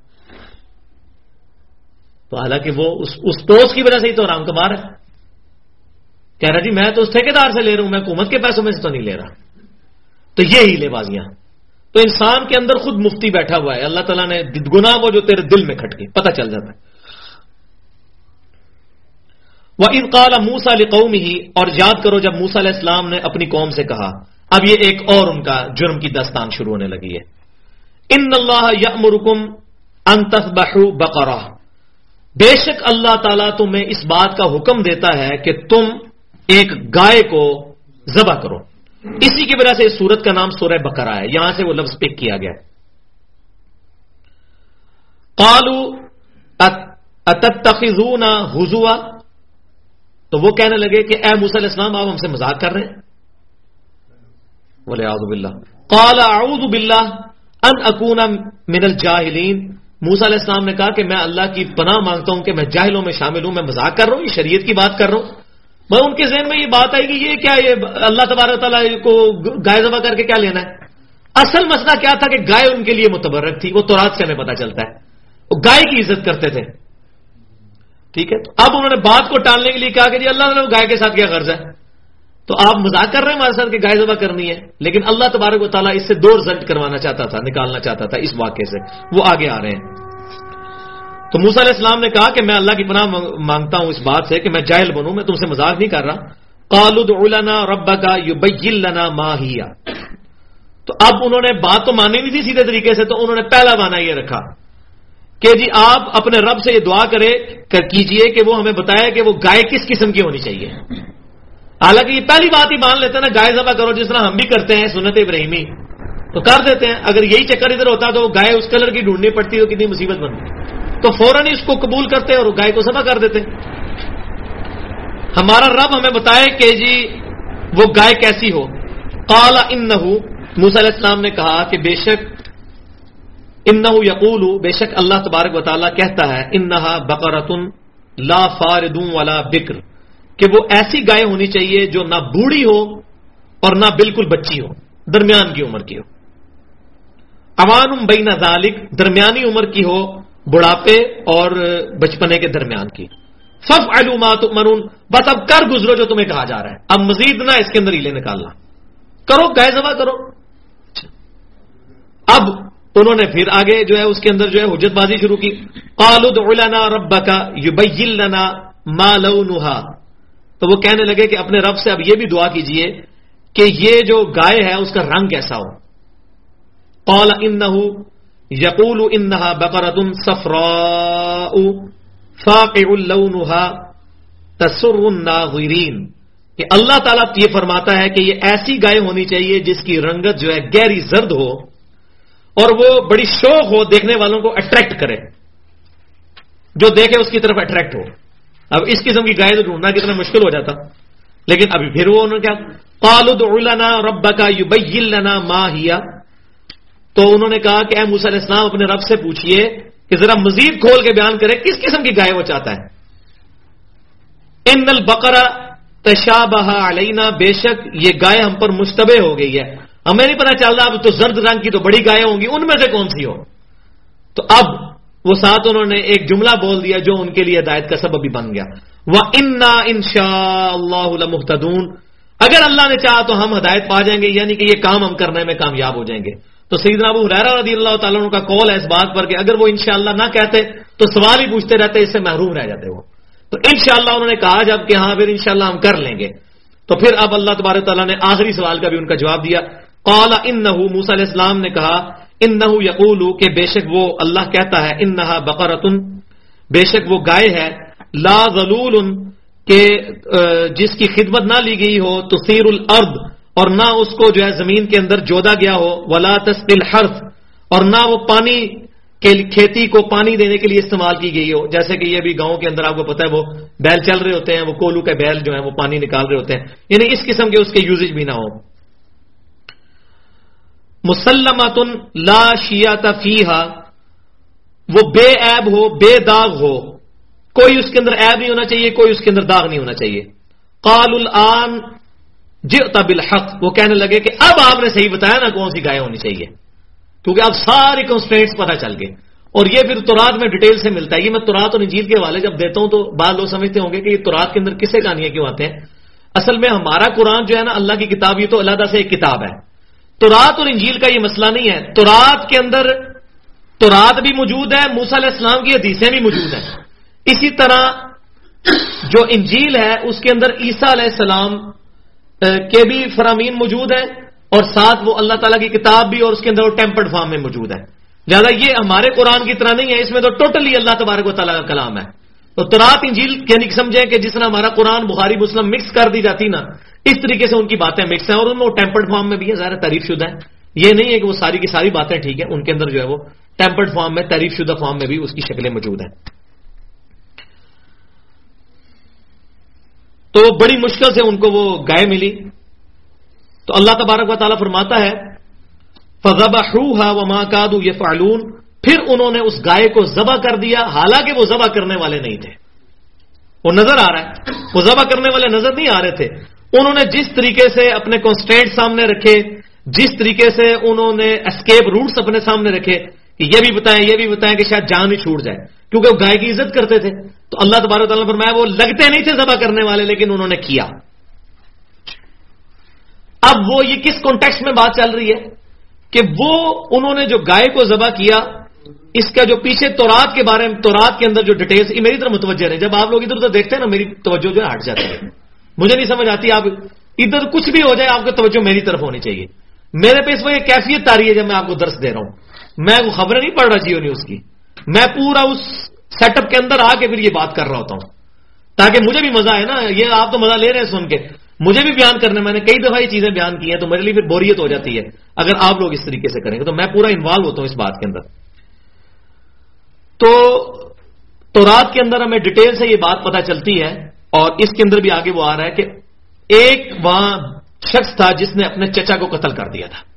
تو حالانکہ وہ اس پوسٹ کی وجہ سے ہی تو حرام کما رہا ہے، کہہ رہا جی میں تو اس ٹھیکیدار سے لے رہا ہوں، میں حکومت کے پیسوں میں سے تو نہیں لے رہا۔ تو یہ ہیلے بازیاں، تو انسان کے اندر خود مفتی بیٹھا ہوا ہے، اللہ تعالیٰ نے گناہ وہ جو تیرے دل میں کھٹکے پتہ چل جاتا ہے۔ وَإِذْ قَالَ مُوسَىٰ لِقَوْمِهِ، اور یاد کرو جب موسیٰ علیہ السلام نے اپنی قوم سے کہا، اب یہ ایک اور ان کا جرم کی داستان شروع ہونے لگی ہے۔ إِنَّ اللَّهَ يَأْمُرُكُمْ أَن تَذْبَحُوا بَقَرَةً، بے شک اللہ تعالیٰ تمہیں اس بات کا حکم دیتا ہے کہ تم ایک گائے کو ذبح کرو۔ اسی کی وجہ سے اس سورت کا نام سورہ بقرہ ہے، یہاں سے وہ لفظ پک کیا گیا۔ قالوا اتتخذونا ہزوا، تو وہ کہنے لگے کہ اے موسیٰ علیہ السلام آپ ہم سے مذاق کر رہے ہیں، وَلِعَاذُ بِاللَّهِ قَالَ أَعُوذُ بِاللَّهِ أَنْ أَكُونَ مِنَ الْجَاهِلِينَ، موسیٰ علیہ السلام نے کہا کہ میں اللہ کی پناہ مانگتا ہوں کہ میں جاہلوں میں شامل ہوں، میں مذاق کر رہا ہوں، یہ شریعت کی بات کر رہا ہوں۔ میں ان کے ذہن میں یہ بات آئے گی یہ کیا، یہ اللہ تبارک تعالیٰ کو گائے ذبح کر کے کیا لینا ہے؟ اصل مسئلہ کیا تھا کہ گائے ان کے لیے متبرک تھی، وہ تورات سے ہمیں پتہ چلتا ہے، وہ گائے کی عزت کرتے تھے، ٹھیک ہے۔ تو اب انہوں نے بات کو ٹالنے کے لیے کہا کہ جی اللہ تعالیٰ گائے کے ساتھ کیا غرض ہے، تو آپ مذاق کر رہے ہیں ہمارے ساتھ کہ گائے ذبح کرنی ہے، لیکن اللہ تبارک و تعالیٰ اس سے 2 رزلٹ کروانا چاہتا تھا، نکالنا چاہتا تھا اس واقعے سے، وہ آگے آ رہے ہیں۔ تو موسیٰ علیہ السلام نے کہا کہ میں اللہ کی پناہ مانگتا ہوں اس بات سے کہ میں جاہل بنوں، میں تم سے مذاق نہیں کر رہا۔ قالوا ادع لنا ربك يبين لنا ما هي، تو اب انہوں نے بات تو مانی نہیں تھی سیدھے طریقے سے، تو انہوں نے پہلا معنی یہ رکھا کہ جی آپ اپنے رب سے یہ دعا کیجئے کہ وہ ہمیں بتائے کہ وہ گائے کس قسم کی ہونی چاہیے۔ حالانکہ یہ پہلی بات ہی مان لیتے ہیں نا، گائے ذبح کرو جس طرح ہم بھی کرتے ہیں سنت ابراہیمی، تو کر دیتے ہیں۔ اگر یہی چکر ادھر ہوتا تو وہ گائے اس کلر کی ڈھونڈنی پڑتی تو کتنی مصیبت بنتی، تو فوراً ہی اس کو قبول کرتے اور گائے کو ذبح کر دیتے۔ ہمارا رب ہمیں بتائے کہ جی وہ گائے کیسی ہو۔ قال انہ، موسیٰ علیہ السلام نے کہا کہ بے شک انہ یقول، بے شک اللہ تبارک و تعالیٰ کہتا ہے، انہا بقرۃ لا فارد ولا بکر، کہ وہ ایسی گائے ہونی چاہیے جو نہ بوڑھی ہو اور نہ بالکل بچی ہو، درمیان کی عمر کی ہو۔ اوان بین ذالک، درمیانی عمر کی ہو، بڑھاپے اور بچپنے کے درمیان کی۔ فافعلوا ما تؤمرون، بس اب کر گزرو جو تمہیں کہا جا رہا ہے، اب مزید نہ اس کے اندر ہیلے نکالنا، کرو گائے ذبح کرو۔ اب انہوں نے پھر آگے جو ہے اس کے اندر جو ہے حجت بازی شروع کی۔ قالوا ادع لنا ربك يبين لنا ما لونها، تو وہ کہنے لگے کہ اپنے رب سے اب یہ بھی دعا کیجئے کہ یہ جو گائے ہے اس کا رنگ کیسا ہو۔ قال انه يقول انها بقرة صفراء فاقع لونها تسر الناظرین، کہ اللہ تعالیٰ یہ فرماتا ہے کہ یہ ایسی گائے ہونی چاہیے جس کی رنگت جو ہے گہری زرد ہو اور وہ بڑی شوق ہو، دیکھنے والوں کو اٹریکٹ کرے، جو دیکھے اس کی طرف اٹریکٹ ہو۔ اب اس قسم کی گائے تو ڈھونڈنا کتنا مشکل ہو جاتا، لیکن ابھی پھر وہ انہوں نے کیا قالوا ادع لنا ربك يبين لنا ما هي، تو انہوں نے کہا کہ اے موسیٰ علیہ السلام اپنے رب سے پوچھئے کہ ذرا مزید کھول کے بیان کرے کس قسم کی گائے وہ چاہتا ہے. ان البقرہ تشابہ علینا، بے شک یہ گائے ہم پر مشتبہ ہو گئی ہے، ہمیں نہیں پتہ چل رہا اب تو زرد رنگ کی تو بڑی گائے ہوں گی، ان میں سے کون سی ہو. تو اب وہ ساتھ انہوں نے ایک جملہ بول دیا جو ان کے لیے ہدایت کا سبب بھی بن گیا. وَإِنَّا إِن شَاءَ اللَّهُ لَمُهْتَدُونَ، اگر اللہ نے چاہا تو ہم ہدایت پا جائیں گے، یعنی کہ یہ کام ہم کرنے میں کامیاب ہو جائیں گے. تو سیدنا ابو ہریرہ رضی اللہ تعالیٰ عنہ کا قول ہے اس بات پر کہ اگر وہ انشاءاللہ نہ کہتے تو سوال ہی پوچھتے رہتے، اس سے محروم رہ جاتے وہ. تو انشاءاللہ انہوں نے کہا جب کہ ہاں پھر انشاءاللہ ہم کر لیں گے. تو پھر اب اللہ تبارک تعالیٰ نے آخری سوال کا بھی ان کا جواب دیا. قال انہ، موسیٰ علیہ السلام نے کہا انہ یقول، کہ بے شک وہ اللہ کہتا ہے انہا بقرۃ، بے شک وہ گائے ہے، لا ذلول، کہ جس کی خدمت نہ لی گئی ہو، تثیر الارض، اور نہ اس کو جو ہے زمین کے اندر جودا گیا ہو، ولا تسقی الحرث، اور نہ وہ پانی کے کھیتی کو پانی دینے کے لیے استعمال کی گئی ہو. جیسے کہ یہ بھی گاؤں کے اندر آپ کو پتہ ہے وہ بیل چل رہے ہوتے ہیں، وہ کولو کے بیل جو ہیں وہ پانی نکال رہے ہوتے ہیں، یعنی اس قسم کے اس کے یوزج بھی نہ ہو. مسلمۃ لا شیاۃ فیہا، وہ بے عیب ہو، بے داغ ہو، کوئی اس کے اندر عیب نہیں ہونا چاہیے، کوئی اس کے اندر داغ نہیں ہونا چاہیے. قالوا الآن جئت بالحق، وہ کہنے لگے کہ اب آپ نے صحیح بتایا نا کون سی گائے ہونی چاہیے، کیونکہ اب سارے کنسٹرینٹس پتہ چل گئے. اور یہ پھر تورات میں ڈیٹیل سے ملتا ہے. یہ میں تورات اور انجیل کے حوالے جب دیتا ہوں تو بعض لوگ سمجھتے ہوں گے کہ یہ تورات کے اندر کسے کہانیاں کیوں آتے ہیں. اصل میں ہمارا قرآن جو ہے نا اللہ کی کتاب، یہ تو علیحدہ سے ایک کتاب ہے. تورات اور انجیل کا یہ مسئلہ نہیں ہے. تورات کے اندر تورات بھی موجود ہے، موسیٰ علیہ السلام کی حدیثیں بھی موجود ہیں. اسی طرح جو انجیل ہے اس کے اندر عیسیٰ علیہ السلام کے بھی فرامین موجود ہیں، اور ساتھ وہ اللہ تعالیٰ کی کتاب بھی، اور اس کے اندر وہ ٹیمپرڈ فارم میں موجود ہے. لہٰذا یہ ہمارے قرآن کی طرح نہیں ہے، اس میں تو ٹوٹلی اللہ تبارک و تعالیٰ کا کلام ہے. تو تورات انجیل یعنی سمجھیں کہ جس طرح ہمارا قرآن بخاری مسلم مکس کر دی جاتی نا، اس طریقے سے ان کی باتیں مکس ہیں، اور ان میں وہ ٹیمپرڈ فارم میں بھی ہے، ظاہر تعریف شدہ ہے. یہ نہیں ہے کہ وہ ساری کی ساری باتیں ٹھیک ہیں، ان کے اندر جو ہے وہ ٹیمپرڈ فارم میں، تعریف شدہ فارم میں بھی اس کی شکلیں موجود ہیں. تو بڑی مشکل سے ان کو وہ گائے ملی. تو اللہ تبارک و تعالیٰ فرماتا ہے فَذَبَحُوهَا وَمَا كَادُوا يَفْعَلُونَ، پھر انہوں نے اس گائے کو ذبح کر دیا، حالانکہ وہ ذبح کرنے والے نہیں تھے. وہ نظر آ رہا ہے وہ ذبح کرنے والے نظر نہیں آ رہے تھے. انہوں نے جس طریقے سے اپنے کنسٹرینٹ سامنے رکھے، جس طریقے سے انہوں نے اسکیپ روٹس اپنے سامنے رکھے کہ یہ بھی بتائیں کہ شاید جان ہی چھوٹ جائے، کیونکہ وہ گائے کی عزت کرتے تھے. تو اللہ تبارک و تعالیٰ نے فرمایا وہ لگتے نہیں تھے ذبح کرنے والے، لیکن انہوں نے کیا. اب وہ یہ کس کانٹیکسٹ میں بات چل رہی ہے کہ وہ انہوں نے جو گائے کو ذبح کیا، اس کا جو پیچھے تورات کے بارے میں، تورات کے اندر جو ڈیٹیلز، یہ میری طرف متوجہ رہے. جب آپ لوگ ادھر ادھر دیکھتے ہیں نا میری توجہ جو ہے ہٹ جاتی ہے، مجھے نہیں سمجھ آتی. آپ ادھر کچھ بھی ہو جائے آپ کو توجہ میری طرف ہونی چاہیے. میرے پہ اس وقت یہ کیفیت آ رہی ہے جب میں آپ کو درس دے رہا ہوں، میں وہ خبریں نہیں پڑھ رہا جیو نیوز کی، میں پورا اس سیٹ اپ کے اندر آ کے پھر یہ بات کر رہا ہوتا ہوں تاکہ مجھے بھی مزہ آئے نا. یہ آپ تو مزہ لے رہے ہیں سن کے، مجھے بھی بیان کرنے، میں نے کئی دفعہ یہ چیزیں بیان کی ہیں، تو میرے لیے پھر بوریت ہو جاتی ہے اگر آپ لوگ اس طریقے سے کریں گے. تو میں پورا انوالو ہوتا ہوں اس بات کے اندر. تو تورات کے اندر ہمیں ڈیٹیل سے یہ بات پتہ چلتی ہے، اور اس کے اندر بھی آگے وہ آ رہا ہے کہ ایک وہاں شخص تھا جس نے اپنے چچا کو قتل کر دیا تھا.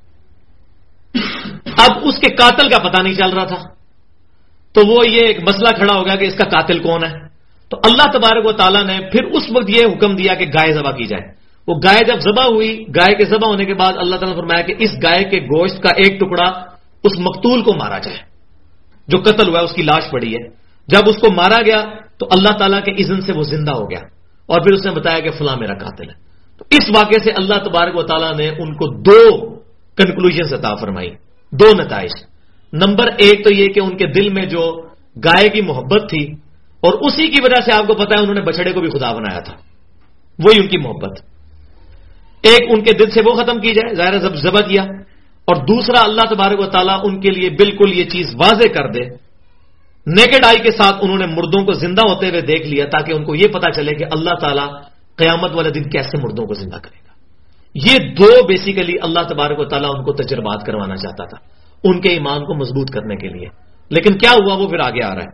اب اس کے قاتل کا پتہ نہیں چل رہا تھا، تو وہ یہ ایک مسئلہ کھڑا ہو گیا کہ اس کا قاتل کون ہے. تو اللہ تبارک و تعالیٰ نے پھر اس وقت یہ حکم دیا کہ گائے ذبح کی جائے. وہ گائے جب ذبح ہوئی، گائے کے ذبح ہونے کے بعد اللہ تعالیٰ نے فرمایا کہ اس گائے کے گوشت کا ایک ٹکڑا اس مقتول کو مارا جائے، جو قتل ہوا ہے، اس کی لاش پڑی ہے. جب اس کو مارا گیا تو اللہ تعالیٰ کے اذن سے وہ زندہ ہو گیا، اور پھر اس نے بتایا کہ فلاں میرا قاتل ہے. تو اس واقعے سے اللہ تبارک و تعالیٰ نے ان کو دو کنکلوژنز عطا فرمائی، دو نتائج. نمبر ایک تو یہ کہ ان کے دل میں جو گائے کی محبت تھی، اور اسی کی وجہ سے آپ کو پتا ہے انہوں نے بچڑے کو بھی خدا بنایا تھا، وہی ان کی محبت. ایک ان کے دل سے وہ ختم کی جائے، ظاہر ذبح کیا. اور دوسرا اللہ تبارک و تعالیٰ ان کے لیے بالکل یہ چیز واضح کر دے، نیکڈ آئی کے ساتھ انہوں نے مردوں کو زندہ ہوتے ہوئے دیکھ لیا، تاکہ ان کو یہ پتا چلے کہ اللہ تعالیٰ قیامت والے دن کیسے مردوں کو زندہ کرے گا. یہ دو بیسیکلی اللہ تبارک و تعالیٰ ان کو تجربات کروانا چاہتا تھا ان کے ایمان کو مضبوط کرنے کے لیے. لیکن کیا ہوا وہ پھر آگے آ رہا ہے.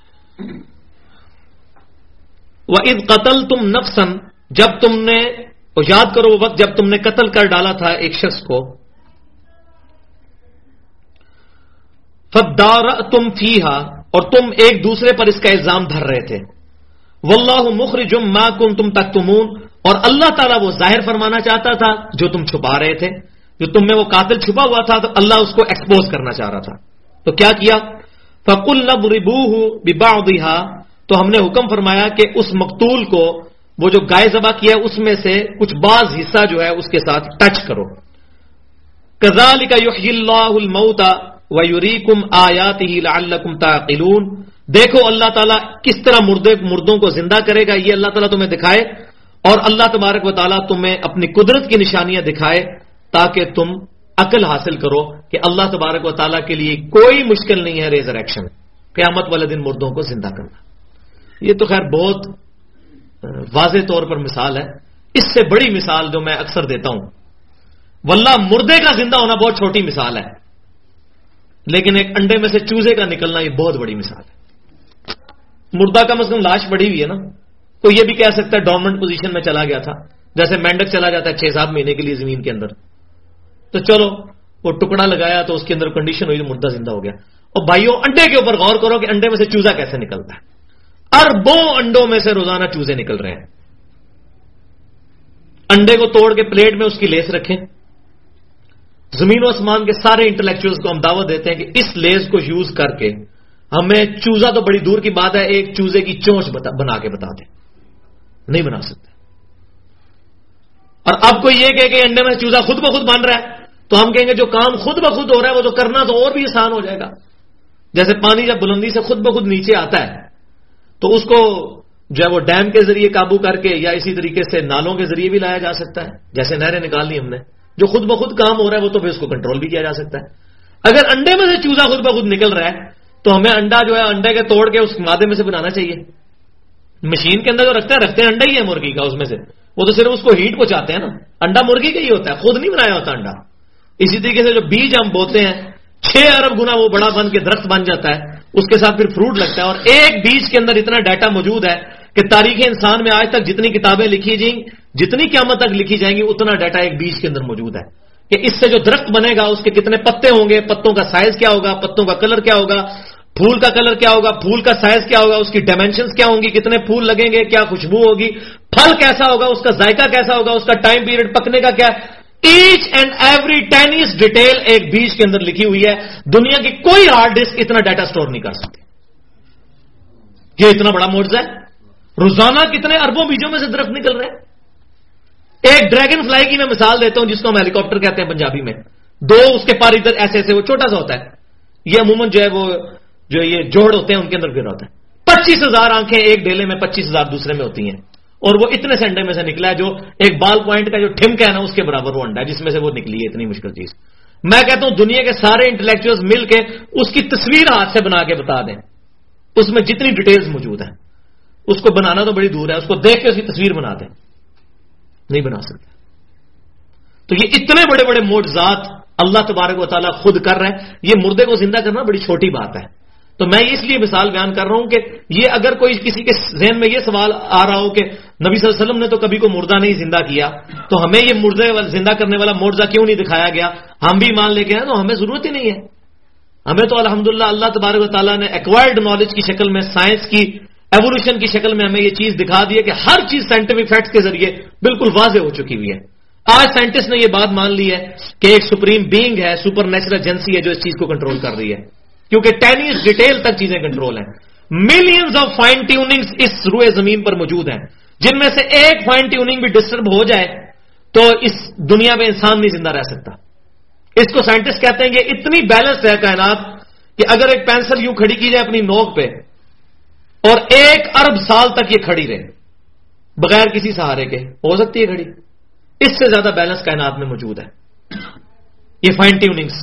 وَإِذْ قَتَلْتُمْ نَفْسًا، جب تم نے اور یاد کرو وہ وقت جب تم نے قتل کر ڈالا تھا ایک شخص کو. فَدَّارَأْتُمْ فِيهَا، اور تم ایک دوسرے پر اس کا الزام دھر رہے تھے. وَاللَّهُ مُخْرِجٌ مَا كُنتُمْ تَكْتُمُونَ، اور اللہ تعالیٰ وہ ظاہر فرمانا چاہتا تھا جو تم چھپا رہے تھے. جو تم میں وہ قاتل چھپا ہوا تھا تو اللہ اس کو ایکسپوز کرنا چاہ رہا تھا. تو کیا کیا؟ فَقُلْنَا اضْرِبُوهُ بِبَعْضِهَا، تو ہم نے حکم فرمایا کہ اس مقتول کو، وہ جو گائے ذبح کیا اس میں سے کچھ بعض حصہ جو ہے اس کے ساتھ ٹچ کرو. كَذَلِكَ يُحْيِي اللَّهُ الْمَوْتَى وَيُرِيكُمْ آيَاتِهِ لَعَلَّكُمْ تَعْقِلُونَ. دیکھو اللہ تعالیٰ کس طرح مردوں کو زندہ کرے گا، یہ اللہ تعالیٰ تمہیں دکھائے، اور اللہ تبارک و تعالیٰ تمہیں اپنی قدرت کی نشانیاں دکھائے تاکہ تم عقل حاصل کرو کہ اللہ تبارک و تعالیٰ کے لیے کوئی مشکل نہیں ہے ریزریکشن، قیامت والے دن مردوں کو زندہ کرنا. یہ تو خیر بہت واضح طور پر مثال ہے. اس سے بڑی مثال جو میں اکثر دیتا ہوں، واللہ مردے کا زندہ ہونا بہت چھوٹی مثال ہے، لیکن ایک انڈے میں سے چوزے کا نکلنا یہ بہت بڑی مثال ہے. مردہ کم از کم لاش پڑی ہوئی ہے نا. کوئی یہ بھی کہہ سکتا ہے ڈورمنٹ پوزیشن میں چلا گیا تھا، جیسے مینڈک چلا جاتا ہے 6-7 مہینے کے لیے زمین کے اندر. تو چلو وہ ٹکڑا لگایا تو اس کے اندر کنڈیشن ہوئی تو مردہ زندہ ہو گیا. اور بھائیوں انڈے کے اوپر غور کرو کہ انڈے میں سے چوزا کیسے نکلتا ہے. اربوں انڈوں میں سے روزانہ چوزے نکل رہے ہیں. انڈے کو توڑ کے پلیٹ میں اس کی لیس رکھیں. زمین و آسمان کے سارے انٹلیکچوئلز کو ہم دعوت دیتے ہیں کہ اس لیس کو یوز کر کے ہمیں چوزا تو بڑی دور کی بات ہے، ایک چوزے کی چونچ بنا کے بتا دیں. نہیں بنا سکتے. اور اب کوئی یہ کہ انڈے میں چوزا خود بخود بن رہا ہے تو ہم کہیں گے جو کام خود بخود ہو رہا ہے وہ تو کرنا تو اور بھی آسان ہو جائے گا. جیسے پانی جب بلندی سے خود بخود نیچے آتا ہے تو اس کو جو ہے وہ ڈیم کے ذریعے قابو کر کے یا اسی طریقے سے نالوں کے ذریعے بھی لایا جا سکتا ہے. جیسے نہریں نکال لی ہم نے، جو خود بخود کام ہو رہا ہے وہ تو پھر اس کو کنٹرول بھی کیا جا سکتا ہے. اگر انڈے میں سے چوزا خود بخود نکل رہا ہے تو ہمیں انڈا جو ہے انڈے کے توڑ کے اس مادے میں سے بنانا چاہیے. مشین کے اندر جو رکھتے ہیں انڈا ہی ہے مرغی کا، اس میں سے وہ تو صرف اس کو ہیٹ پہنچاتے ہیں نا. انڈا مرغی کا ہی ہوتا ہے، خود نہیں بنایا ہوتا انڈا. اسی طریقے سے جو بیج ہم بوتے ہیں 6 ارب گنا وہ بڑا بن کے درخت بن جاتا ہے، اس کے ساتھ پھر فروٹ لگتا ہے. اور ایک بیج کے اندر اتنا ڈیٹا موجود ہے کہ تاریخ انسان میں آج تک جتنی کتابیں لکھی جائیں، جتنی قیامت تک لکھی جائیں گی، اتنا ڈیٹا ایک بیج کے اندر موجود ہے کہ اس سے جو درخت بنے گا اس کے کتنے پتے ہوں گے، پتوں کا سائز کیا ہوگا، پتوں کا کلر کیا ہوگا، پھول کا کلر کیا ہوگا، پھول کا سائز کیا ہوگا، اس کی ڈائمینشنز کیا ہوں گی، کتنے پھول لگیں گے، کیا خوشبو ہوگی، پھل کیسا ہوگا، اس کا ذائقہ کیسا ہوگا، اس کا ٹائم پیریڈ پکنے کا کیا. Each and every tiniest detail ایک بیج کے اندر لکھی ہوئی ہے. دنیا کی کوئی ہارڈ ڈسک اتنا ڈیٹا سٹور نہیں کر سکتی. یہ اتنا بڑا معجزہ ہے. روزانہ کتنے اربوں بیجوں میں سے درخت نکل رہے ہیں. ایک ڈریگن فلائی کی میں مثال دیتا ہوں جس کو ہم ہیلی کاپٹر کہتے ہیں پنجابی میں. 2 اس کے پر ادھر ایسے ایسے وہ چھوٹا سا ہوتا ہے. یہ عموماً جو ہے وہ جو یہ جوڑ ہوتے ہیں ان کے اندر پھر ہوتا ہے. 25,000 آنکھیں ایک ڈیلے میں 25,000 دوسرے میں ہوتی ہیں. اور وہ اتنے سے انڈے میں سے نکلا ہے جو ایک بال پوائنٹ کا جو ٹھمکا ہے نا اس کے برابر وہ انڈا ہے جس میں سے وہ نکلی ہے. اتنی مشکل چیز. میں کہتا ہوں دنیا کے سارے انٹلیکچوئلز مل کے اس کی تصویر ہاتھ سے بنا کے بتا دیں، اس میں جتنی ڈیٹیلز موجود ہیں. اس کو بنانا تو بڑی دور ہے، اس کو دیکھ کے اس کی تصویر بنا دیں. نہیں بنا سکتے. تو یہ اتنے بڑے بڑے معجزات اللہ تبارک و تعالیٰ خود کر رہے ہیں. یہ مردے کو زندہ کرنا بڑی چھوٹی بات ہے. تو میں اس لیے مثال بیان کر رہا ہوں کہ یہ اگر کوئی کسی کے ذہن میں یہ سوال آ رہا ہو کہ نبی صلی اللہ علیہ وسلم نے تو کبھی کو مردہ نہیں زندہ کیا، تو ہمیں یہ مردے زندہ کرنے والا معجزہ کیوں نہیں دکھایا گیا؟ ہم بھی مان لے کے ہیں تو ہمیں ضرورت ہی نہیں ہے. ہمیں تو الحمدللہ اللہ تبارک و تعالیٰ نے ایکوائرڈ نالج کی شکل میں، سائنس کی ایوولوشن کی شکل میں ہمیں یہ چیز دکھا دی ہے کہ ہر چیز سائنٹیفک فیکٹس کے ذریعے بالکل واضح ہو چکی ہوئی ہے. آج سائنٹسٹ نے یہ بات مان لی ہے کہ ایک سپریم بینگ ہے، سپر نیچرل ایجنسی ہے جو اس چیز کو کنٹرول کر رہی ہے، کیونکہ ٹینیس ڈیٹیل تک چیزیں کنٹرول ہیں. ملینز آف فائن ٹیوننگز اس روئے زمین پر موجود ہیں، جن میں سے ایک فائن ٹیوننگ بھی ڈسٹرب ہو جائے تو اس دنیا میں انسان نہیں زندہ رہ سکتا. اس کو سائنٹسٹ کہتے ہیں کہ اتنی بیلنسڈ ہے کائنات کہ اگر ایک پینسل یوں کھڑی کی جائے اپنی نوک پہ اور 1 ارب سال تک یہ کھڑی رہے بغیر کسی سہارے کے، ہو سکتی ہے کھڑی؟ اس سے زیادہ بیلنس کائنات میں موجود ہے. یہ فائن ٹیوننگز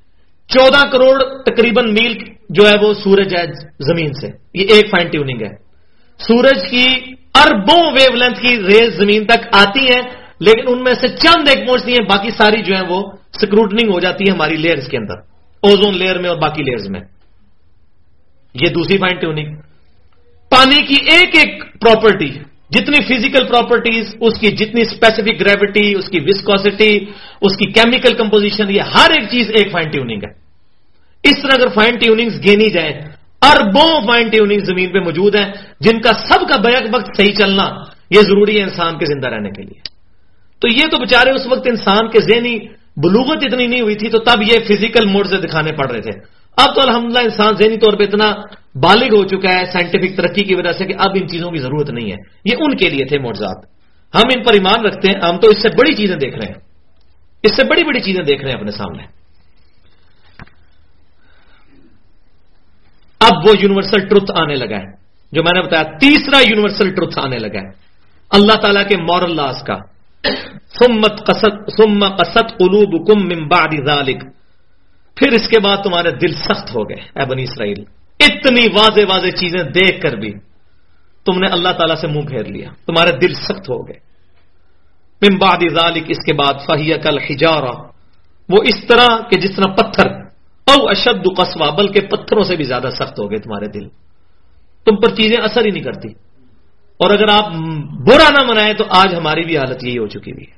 14 کروڑ تقریباً میل جو ہے وہ سورج ہے زمین سے، یہ ایک فائن ٹیوننگ ہے. سورج کی اربوں ویو لینتھ کی ریز زمین تک آتی ہیں، لیکن ان میں سے چند ایک پہنچتی ہیں، باقی ساری جو ہیں وہ سکروٹنگ ہو جاتی ہے ہماری لیئرز کے اندر، اوزون لیئر میں اور باقی لیئرز میں. یہ دوسری فائن ٹیوننگ. پانی کی ایک ایک پراپرٹی جتنی فزیکل پراپرٹیز، اس کی جتنی اسپیسیفک گریوٹی، اس کی وسکوسٹی، اس کی کیمیکل کمپوزیشن، یہ ہر ایک چیز ایک فائن ٹیوننگ ہے. اس طرح اگر فائن ٹیوننگز گینی جائیں، اربوں فائن ٹیوننگ زمین پہ موجود ہیں جن کا سب کا بیک وقت صحیح چلنا یہ ضروری ہے انسان کے زندہ رہنے کے لیے. تو یہ تو بےچارے اس وقت انسان کے ذہنی بلوغت اتنی نہیں ہوئی تھی تو تب یہ فزیکل موڈ سے دکھانے پڑ رہے تھے. اب تو الحمدللہ انسان ذہنی طور پہ اتنا بالغ ہو چکا ہے سائنٹیفک ترقی کی وجہ سے کہ اب ان چیزوں کی ضرورت نہیں ہے. یہ ان کے لیے تھے معجزات. ہم ان پر ایمان رکھتے ہیں. ہم تو اس سے بڑی چیزیں دیکھ رہے ہیں، اس سے بڑی بڑی چیزیں دیکھ رہے ہیں اپنے سامنے. اب وہ یونیورسل ٹروتھ آنے لگا ہے جو میں نے بتایا، تیسرا یونیورسل ٹروتھ آنے لگا ہے اللہ تعالیٰ کے مورل لاز کا. ثم قست قلوبکم من بعد ذلک، پھر اس کے بعد تمہارے دل سخت ہو گئے اے بنی اسرائیل. اتنی واضح واضح چیزیں دیکھ کر بھی تم نے اللہ تعالیٰ سے منہ پھیر لیا، تمہارے دل سخت ہو گئے. من بعد ذلک، اس کے بعد فہی کالحجارہ، وہ اس طرح کہ جس طرح پتھر، او اشد قسوہ، بلکہ پتھروں سے بھی زیادہ سخت ہو گئے تمہارے دل. تم پر چیزیں اثر ہی نہیں کرتی. اور اگر آپ برا نہ منائیں تو آج ہماری بھی حالت یہی ہو چکی ہوئی ہے.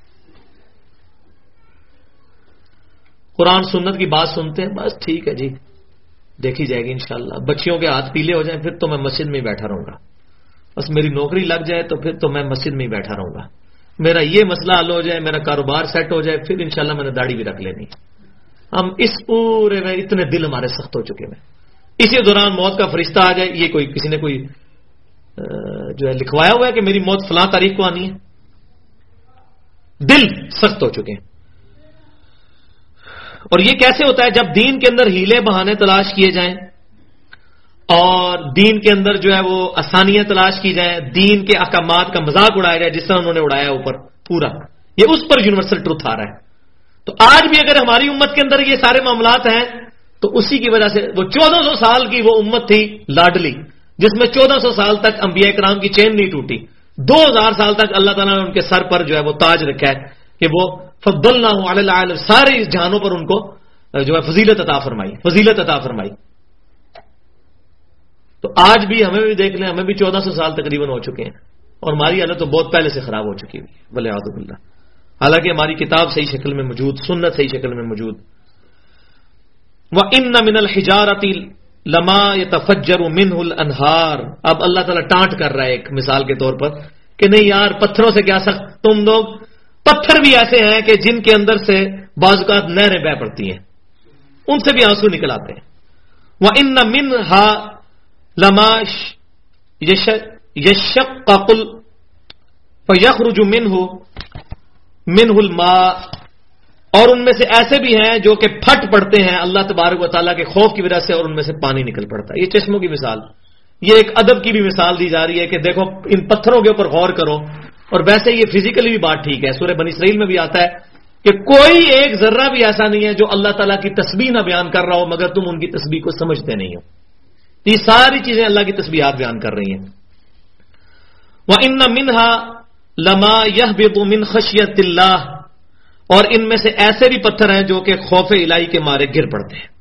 قرآن سنت کی بات سنتے ہیں، بس ٹھیک ہے جی دیکھی جائے گی انشاءاللہ. بچیوں کے ہاتھ پیلے ہو جائیں پھر تو میں مسجد میں ہی بیٹھا رہوں گا. بس میری نوکری لگ جائے تو پھر تو میں مسجد میں ہی بیٹھا رہوں گا. میرا یہ مسئلہ حل ہو جائے، میرا کاروبار سیٹ ہو جائے، پھر انشاءاللہ میں نے داڑھی بھی رکھ لینی. ہم اس پورے میں اتنے دل ہمارے سخت ہو چکے ہیں. اسی دوران موت کا فرشتہ آ جائے، یہ کوئی کسی نے کوئی جو ہے لکھوایا ہوا ہے کہ میری موت فلاں تاریخ کو آنی ہے. دل سخت ہو چکے ہیں. اور یہ کیسے ہوتا ہے؟ جب دین کے اندر ہیلے بہانے تلاش کیے جائیں اور دین کے اندر جو ہے وہ آسانیاں تلاش کی جائیں، دین کے احکامات کا مذاق اڑایا جائے جس طرح انہوں نے اڑایا اوپر پورا. یہ اس پر یونیورسل ٹروتھ آ رہا ہے. تو آج بھی اگر ہماری امت کے اندر یہ سارے معاملات ہیں تو اسی کی وجہ سے وہ 1400 سال کی وہ امت تھی لاڈلی، جس میں 1400 سال تک انبیاء کرام کی چین نہیں ٹوٹی. 2000 سال تک اللہ تعالیٰ نے ان کے سر پر جو ہے وہ تاج رکھا ہے کہ وہ فضلناہ علی العالمین، سارے اس جہانوں پر ان کو جو ہے فضیلت عطا فرمائی. تو آج بھی ہمیں بھی دیکھ لیں، ہمیں بھی 1400 سال تقریباً ہو چکے ہیں اور ہماری حالت تو بہت پہلے سے خراب ہو چکی ہوئی ہے والعیاذ باللہ. حالانکہ ہماری کتاب صحیح شکل میں موجود، سنت صحیح شکل میں موجود. وَإِنَّ مِنَ الْحِجَارَةِ لَمَا يَتَفَجَّرُ مِنْهُ الْأَنْهَارُ. اب اللہ تعالیٰ ٹانٹ کر رہا ہے ایک مثال کے طور پر کہ نہیں یار پتھروں سے کیا سخت تم لوگ. پتھر بھی ایسے ہیں کہ جن کے اندر سے بعض اوقات نہریں بہ پڑتی ہیں، ان سے بھی آنسو نکل آتے ہیں. وَإِنَّ مِنْهَا لَمَا يَشَقَّقُ فَيَخْرُجُ مِنْهُ الْمَاءُ. اور ان میں سے ایسے بھی ہیں جو کہ پھٹ پڑتے ہیں اللہ تبارک و تعالیٰ کے خوف کی وجہ سے اور ان میں سے پانی نکل پڑتا ہے. یہ چشموں کی مثال، یہ ایک ادب کی بھی مثال دی جا رہی ہے کہ دیکھو ان پتھروں کے اوپر غور کرو. اور ویسے یہ فزیکلی بھی بات ٹھیک ہے، سورہ بنی اسرائیل میں بھی آتا ہے کہ کوئی ایک ذرہ بھی ایسا نہیں ہے جو اللہ تعالیٰ کی تسبیح نہ بیان کر رہا ہو مگر تم ان کی تسبیح کو سمجھتے نہیں ہو. یہ ساری چیزیں اللہ کی تسبیحات بیان کر رہی ہیں. وَإِنَّ مِنْهَا لَمَا يَهْبِطُ مِنْ خَشْيَةِ اللَّهِ. اور ان میں سے ایسے بھی پتھر ہیں جو کہ خوف الہی کے مارے گر پڑتے ہیں.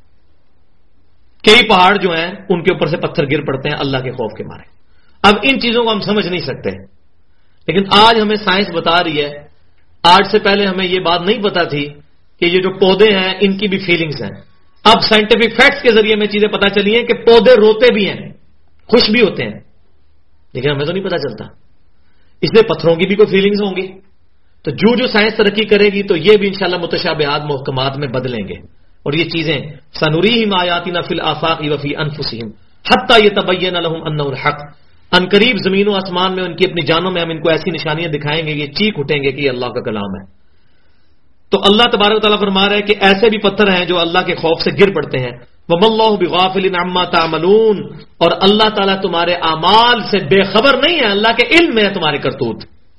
کئی پہاڑ جو ہیں ان کے اوپر سے پتھر گر پڑتے ہیں اللہ کے خوف کے مارے. اب ان چیزوں کو ہم سمجھ نہیں سکتے، لیکن آج ہمیں سائنس بتا رہی ہے. آج سے پہلے ہمیں یہ بات نہیں پتا تھی کہ یہ جو پودے ہیں ان کی بھی فیلنگز ہیں. اب سائنٹیفک فیکٹس کے ذریعے میں چیزیں پتا چلی ہیں کہ پودے روتے بھی ہیں، خوش بھی ہوتے ہیں، لیکن ہمیں تو نہیں پتا چلتا. اس لیے پتھروں کی بھی کوئی فیلنگز ہوں گی. تو جو سائنس ترقی کرے گی تو یہ بھی انشاءاللہ متشابہات محکمات میں بدلیں گے. اور یہ چیزیں سنریہم آیاتنا فی الآفاق وفی انفسہم حتی یتبین لہم انہ الحق. ان قریب زمین و آسمان میں ان کی اپنی جانوں میں ہم ان کو ایسی نشانیاں دکھائیں گے، یہ چیخ اٹھیں گے کہ یہ اللہ کا کلام ہے. تو اللہ تبارک و تعالیٰ فرما رہا ہے کہ ایسے بھی پتھر ہیں جو اللہ کے خوف سے گر پڑتے ہیں. وَمَا اللَّهُ بِغَافِلٍ عَمَّا تَعْمَلُونَ. اور اللہ تعالیٰ تمہارے اعمال سے بے خبر نہیں ہے، اللہ کے علم میں ہے تمہارے کرتوت.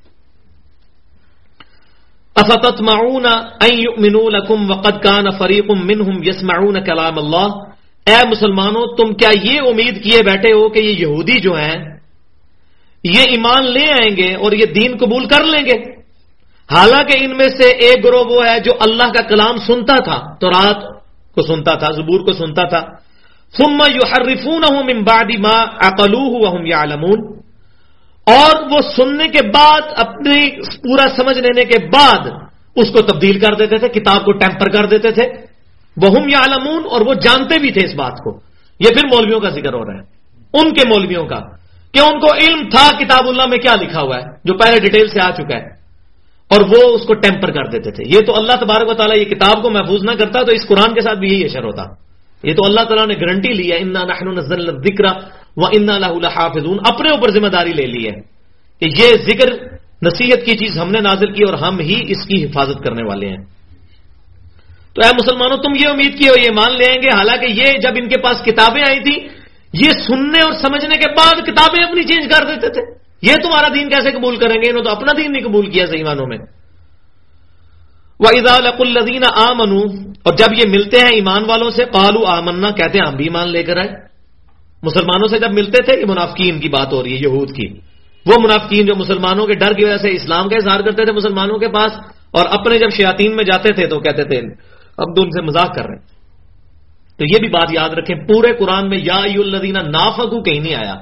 أَفَتَطْمَعُونَ أَن يُؤْمِنُوا لَكُمْ وَقَدْ كَانَ فَرِيقٌ مِّنْهُمْ يَسْمَعُونَ كَلَامَ اللَّهِ. اے مسلمانوں تم کیا یہ امید کیے بیٹھے ہو کہ یہ یہودی جو ہیں یہ ایمان لے آئیں گے اور یہ دین قبول کر لیں گے، حالانکہ ان میں سے ایک گروہ وہ ہے جو اللہ کا کلام سنتا تھا، تورات کو سنتا تھا، زبور کو سنتا تھا. ثم يحرفونه من بعد ما عقلوه وهم يعلمون. اور وہ سننے کے بعد اپنی پورا سمجھ لینے کے بعد اس کو تبدیل کر دیتے تھے، کتاب کو ٹیمپر کر دیتے تھے. وَهُمْ يَعْلَمُونَ، اور وہ جانتے بھی تھے اس بات کو. یہ پھر مولویوں کا ذکر ہو رہا ہے، ان کے مولویوں کا، کہ ان کو علم تھا کتاب اللہ میں کیا لکھا ہوا ہے، جو پہلے ڈیٹیل سے آ چکا ہے، اور وہ اس کو ٹیمپر کر دیتے تھے. یہ تو اللہ تبارک و تعالیٰ یہ کتاب کو محفوظ نہ کرتا تو اس قرآن کے ساتھ بھی یہی اشر ہوتا. یہ تو اللہ تعالیٰ نے گارنٹی لی ہے، اِنَّا نَحْنُ نَزَّلْنَا الذِّكْرَ وَإِنَّا لَهُ لَحَافِظُونَ. اپنے اوپر ذمہ داری لے لی ہے کہ یہ ذکر نصیحت کی چیز ہم نے نازل کی اور ہم ہی اس کی حفاظت کرنے والے ہیں. تو اے مسلمانوں، تم یہ امید کی ہو یہ مان لے آئیں گے، حالانکہ یہ جب ان کے پاس کتابیں آئی تھی یہ سننے اور سمجھنے کے بعد کتابیں اپنی چینج کر دیتے تھے. یہ تمہارا دین کیسے قبول کریں گے؟ انہوں تو اپنا دین نہیں قبول کیا صحیح معنوں میں. وَإِذَا لَقُوا الَّذِينَ آمَنُوا، اور جب یہ ملتے ہیں ایمان والوں سے، قَالُوا آمَنَّا، کہتے ہیں ہم بھی ایمان لے کر آئے. مسلمانوں سے جب ملتے تھے، یہ منافقین کی بات ہو رہی ہے، یہود کی. وہ منافقین جو مسلمانوں کے ڈر کی وجہ سے اسلام کا اظہار کرتے تھے مسلمانوں کے پاس، اور اپنے جب شیاطین میں جاتے تھے تو کہتے تھے اب تو ان سے مذاق کر رہے ہیں. تو یہ بھی بات یاد رکھیں، پورے قرآن میں یا ایھا الذین نافقوا کہیں نہیں آیا.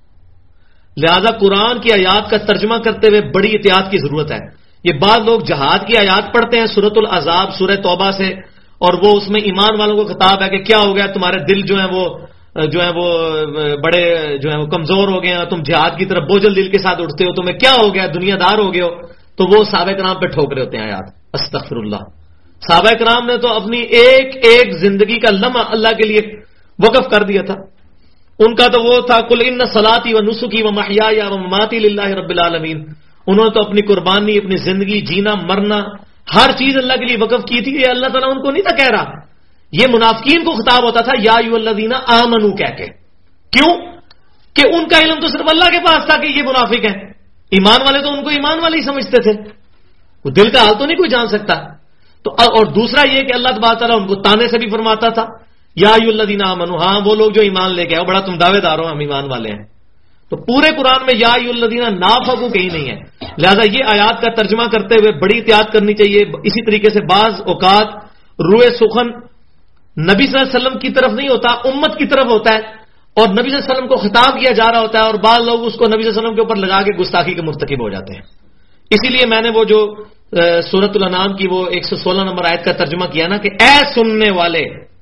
لہذا قرآن کی آیات کا ترجمہ کرتے ہوئے بڑی احتیاط کی ضرورت ہے. یہ بعض لوگ جہاد کی آیات پڑھتے ہیں سورۃ الاحزاب، سورہ توبہ سے، اور وہ اس میں ایمان والوں کو خطاب ہے کہ کیا ہو گیا تمہارے دل جو ہیں وہ بڑے جو ہیں وہ کمزور ہو گئے ہیں، تم جہاد کی طرف بوجھل دل کے ساتھ اٹھتے ہو، تمہیں کیا ہو گیا، دنیا دار ہو گئے ہو. تو وہ صحابہ کرام پہ ٹھوک رہے ہوتے ہیں آیات. استغفر اللہ. صحابہ کرام نے تو اپنی ایک ایک زندگی کا لمحہ اللہ کے لیے وقف کر دیا تھا. ان کا تو وہ تھا قل ان صلاتی و نسکی و محیای و مماتی للہ رب العالمین. انہوں نے تو اپنی قربانی، اپنی زندگی، جینا مرنا، ہر چیز اللہ کے لیے وقف کی تھی. یہ اللہ تعالیٰ ان کو نہیں تھا کہہ رہا، یہ منافقین کو خطاب ہوتا تھا یا ایھا الذین آمنوا کہہ کے. کیوں کہ ان کا علم تو صرف اللہ کے پاس تھا کہ یہ منافق ہیں. ایمان والے تو ان کو ایمان والے ہی سمجھتے تھے، وہ دل کا حال تو نہیں کوئی جان سکتا. تو اور دوسرا یہ کہ اللہ تبارک تعالیٰ ان کو تانے سے بھی فرماتا تھا یا ایھا الذین آمنوا، ہاں وہ لوگ جو ایمان لے گئے، بڑا تم دعوے دار ہو ہم ایمان والے ہیں. تو پورے قرآن میں یا ایھا الذین نافقوا کہیں نہیں ہے. لہذا یہ آیات کا ترجمہ کرتے ہوئے بڑی احتیاط کرنی چاہیے. اسی طریقے سے بعض اوقات روئے سخن نبی صلی اللہ علیہ وسلم کی طرف نہیں ہوتا، امت کی طرف ہوتا ہے، اور نبی صلی اللہ علیہ وسلم کو خطاب کیا جا رہا ہوتا ہے، اور بعض لوگ اس کو نبی صلی اللہ علیہ وسلم کے اوپر لگا کے گستاخی کے مرتکب ہو جاتے ہیں. اسی لیے میں نے وہ جو سورۃ الانعام کی وہ 116 نمبر آیت کا ترجمہ کیا نا کہ اے سننے والے،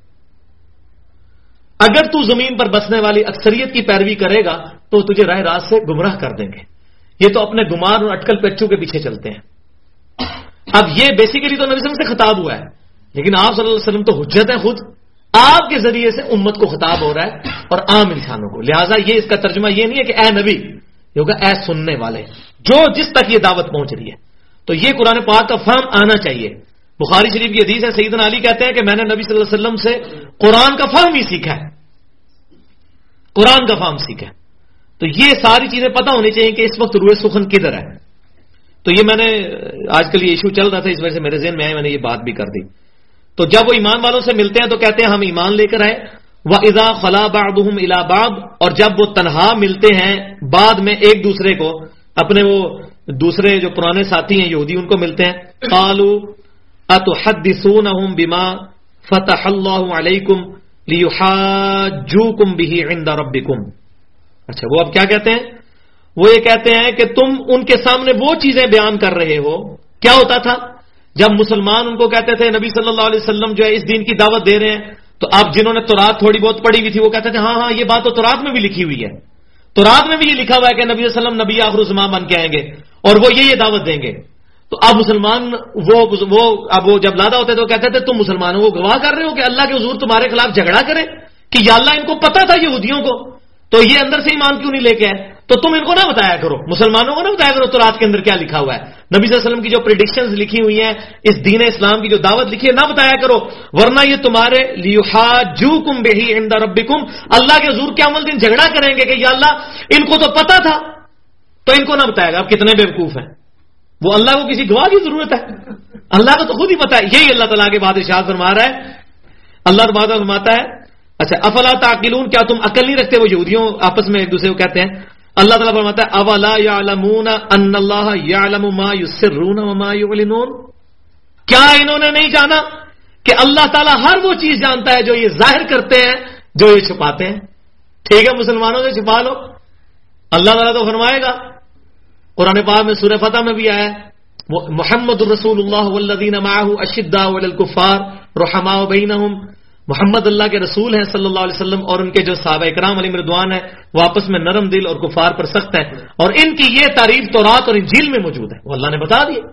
اگر تو زمین پر بسنے والی اکثریت کی پیروی کرے گا تو تجھے راہ راست سے گمراہ کر دیں گے. یہ تو اپنے گمان اور اٹکل پچو کے پیچھے چلتے ہیں. اب یہ بیسیکلی تو نبی صلی اللہ علیہ وسلم سے خطاب ہوا ہے، لیکن آپ صلی اللہ علیہ وسلم تو حجت ہیں خود، آپ کے ذریعے سے امت کو خطاب ہو رہا ہے اور عام انسانوں کو. لہٰذا یہ اس کا ترجمہ یہ نہیں ہے کہ اے نبی، یہ ہوگا اے سننے والے، جو جس تک یہ دعوت پہنچ رہی ہے. تو یہ قرآن پاک کا فہم آنا چاہیے. بخاری شریف کی حدیث ہے، سیدنا علی کہتے ہیں کہ میں نے نبی صلی اللہ علیہ وسلم سے قرآن کا فہم ہی سیکھا ہے، قرآن کا فہم سیکھا ہے. تو یہ ساری چیزیں پتہ ہونی چاہیے کہ اس وقت روئے سخن کدھر ہے. تو یہ میں نے آج کل یہ ایشو چل رہا تھا، اس وجہ سے میرے ذہن میں آئے، میں نے یہ بات بھی کر دی. تو جب وہ ایمان والوں سے ملتے ہیں تو کہتے ہیں ہم ایمان لے کر آئے. وَإِذَا خَلَا بَعْضُهُمْ إِلَىٰ بَعْضٍ، اور جب وہ تنہا ملتے ہیں بعد میں ایک دوسرے کو، اپنے وہ دوسرے جو پرانے ساتھی ہیں یہودی ان کو ملتے ہیں، قَالُوا أَتُحَدِّثُونَهُمْ بِمَا فَتَحَ اللَّهُ عَلَيْكُمْ لِيُحَاجُّوكُمْ بِهِ عِندَ رَبِّكُمْ. اچھا وہ اب کیا کہتے ہیں؟ وہ یہ کہتے ہیں کہ تم ان کے سامنے وہ چیزیں بیان کر رہے ہو. کیا ہوتا تھا جب مسلمان ان کو کہتے تھے نبی صلی اللہ علیہ وسلم جو ہے اس دین کی دعوت دے رہے ہیں، تو آپ جنہوں نے تورات تھوڑی بہت پڑھی ہوئی تھی وہ کہتے تھے ہاں ہاں یہ بات تو تورات میں بھی لکھی ہوئی ہے، تورات میں بھی یہ لکھا ہوا ہے کہ نبی صلی اللہ علیہ وسلم نبی آخر الزمان بن کے آئیں گے اور وہ یہ دعوت دیں گے. تو اب مسلمان وہ جب لادا ہوتے تو کہتے تھے تم مسلمانوں کو گواہ کر رہے ہو کہ اللہ کے حضور تمہارے خلاف جھگڑا کرے کہ یا اللہ ان کو پتا تھا یہودیوں کو، تو یہ اندر سے ایمان کیوں نہیں لے کے آئے؟ تو تم ان کو نہ بتایا کرو، مسلمانوں کو نہ بتایا کرو تورات کے اندر کیا لکھا ہوا ہے، نبی صلی اللہ علیہ وسلم کی جو پریڈکشنز لکھی ہوئی ہیں، اس دین اسلام کی جو دعوت لکھی ہے نہ بتایا کرو، ورنہ یہ تمہارے لیحاجوکم بہ عند ربکم، اللہ کے حضور قیامت الدین جھگڑا کریں گے کہ یا اللہ ان کو تو پتا تھا تو ان کو نہ بتایا گا. اب کتنے بیوقوف ہیں، وہ اللہ کو کسی گواہ کی ضرورت ہے، اللہ کو تو خود ہی پتا ہے. یہی اللہ تعالیٰ کے بعد ارشاد فرما رہا ہے، اللہ تعالیٰ فرماتا ہے اچھا افلا تعقلون، کیا تم عقل نہیں رکھتے؟ وہ یہودیوں آپس میں ایک دوسرے کو کہتے ہیں. اللہ تعالیٰ فرماتا ہے اولا یعلمون ان اللہ یعلم ما یسرون وما یعلنون، کیا انہوں نے نہیں جانا کہ اللہ تعالیٰ ہر وہ چیز جانتا ہے جو یہ ظاہر کرتے ہیں جو یہ چھپاتے ہیں. ٹھیک ہے مسلمانوں سے چھپا لو، اللہ تعالیٰ تو فرمائے گا قرآن پاک میں سورہ فتح میں بھی آیا محمد الرسول اللہ والذین معہ اشداء علی الکفار رحماء بینہم، محمد اللہ کے رسول ہیں صلی اللہ علیہ وسلم اور ان کے جو صحابہ اکرام علیہم رضوان ہیں وہ آپس میں نرم دل اور کفار پر سخت ہیں، اور ان کی یہ تعریف تورات اور انجیل میں موجود ہے، وہ اللہ نے بتا دی.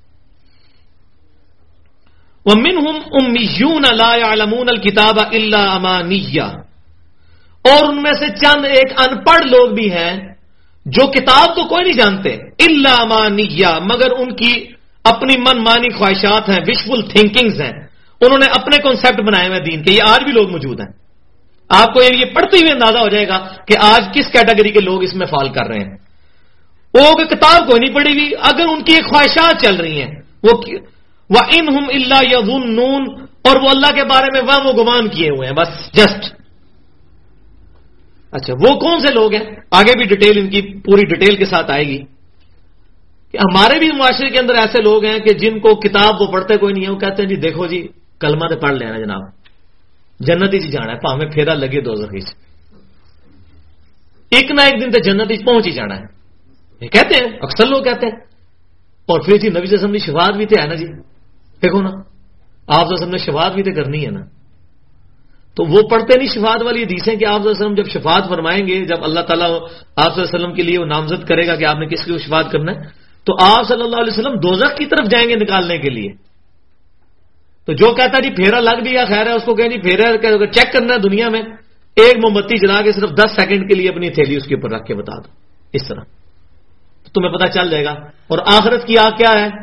وَمِنْهُمْ أُمِّيُّونَ لَا يَعْلَمُونَ الْكِتَابَ إِلَّا أَمَانِيَّ، اور ان میں سے چند ایک ان پڑھ لوگ بھی ہیں جو کتاب تو کوئی نہیں جانتے، الا امانیہ، مگر ان کی اپنی من مانی خواہشات ہیں، وشفل تھنکنگز ہیں، انہوں نے اپنے کانسیپٹ بنائے ہوئے دین کے. یہ آج بھی لوگ موجود ہیں. آپ کو یہ پڑھتے ہوئے اندازہ ہو جائے گا کہ آج کس کیٹیگری کے لوگ اس میں فال کر رہے ہیں. وہ کتاب کوئی نہیں پڑھی ہوئی، اگر ان کی خواہشات چل رہی ہیں، وہ وَإِنْهُمْ إِلَّا يَظُنُّونَ، اور وہ اللہ کے بارے میں وہم و گمان کیے ہوئے ہیں بس جسٹ. اچھا وہ کون سے لوگ ہیں؟ آگے بھی ڈیٹیل ان کی پوری ڈیٹیل کے ساتھ آئے گی کہ ہمارے بھی معاشرے کے اندر ایسے لوگ ہیں کہ جن کو کتاب وہ پڑھتے کوئی نہیں ہے، وہ کہتے ہیں جی دیکھو جی کلمہ تو پڑھ لینا جناب، جنت ہی جانا ہے، پاویں پھیرا لگے دوزخ ہی، ایک نہ ایک دن تو جنت ہی پہنچ ہی جانا ہے، یہ کہتے ہیں، اکثر لوگ کہتے ہیں. اور پھر جی نبی صلی اللہ علیہ وسلم کی شفاعت بھی تو ہے نا جی، دیکھو نا آپ صلی اللہ علیہ وسلم نے شفاعت بھی تو کرنی ہے نا. تو وہ پڑھتے نہیں شفاعت والی حدیثیں کہ آپ صلی اللہ علیہ وسلم جب شفاعت فرمائیں گے، جب اللہ تعالیٰ آپ صلی اللہ علیہ وسلم کے لیے وہ نامزد کرے گا کہ آپ نے کس کی شفاعت کرنا ہے، تو آپ صلی اللہ علیہ وسلم دوزخ کی طرف جائیں گے نکالنے کے لیے. تو جو کہتا ہے جی پھیرا لگ بھی یا خیر ہے، اس کو کہیں جی پھیرا چیک کرنا ہے دنیا میں، ایک موم بتی جلا کے صرف 10 سیکنڈ کے لیے اپنی تھیلی اس کے اوپر رکھ کے بتا دو، اس طرح تو تمہیں پتہ چل جائے گا. اور آخرت کی آگ کیا ہے؟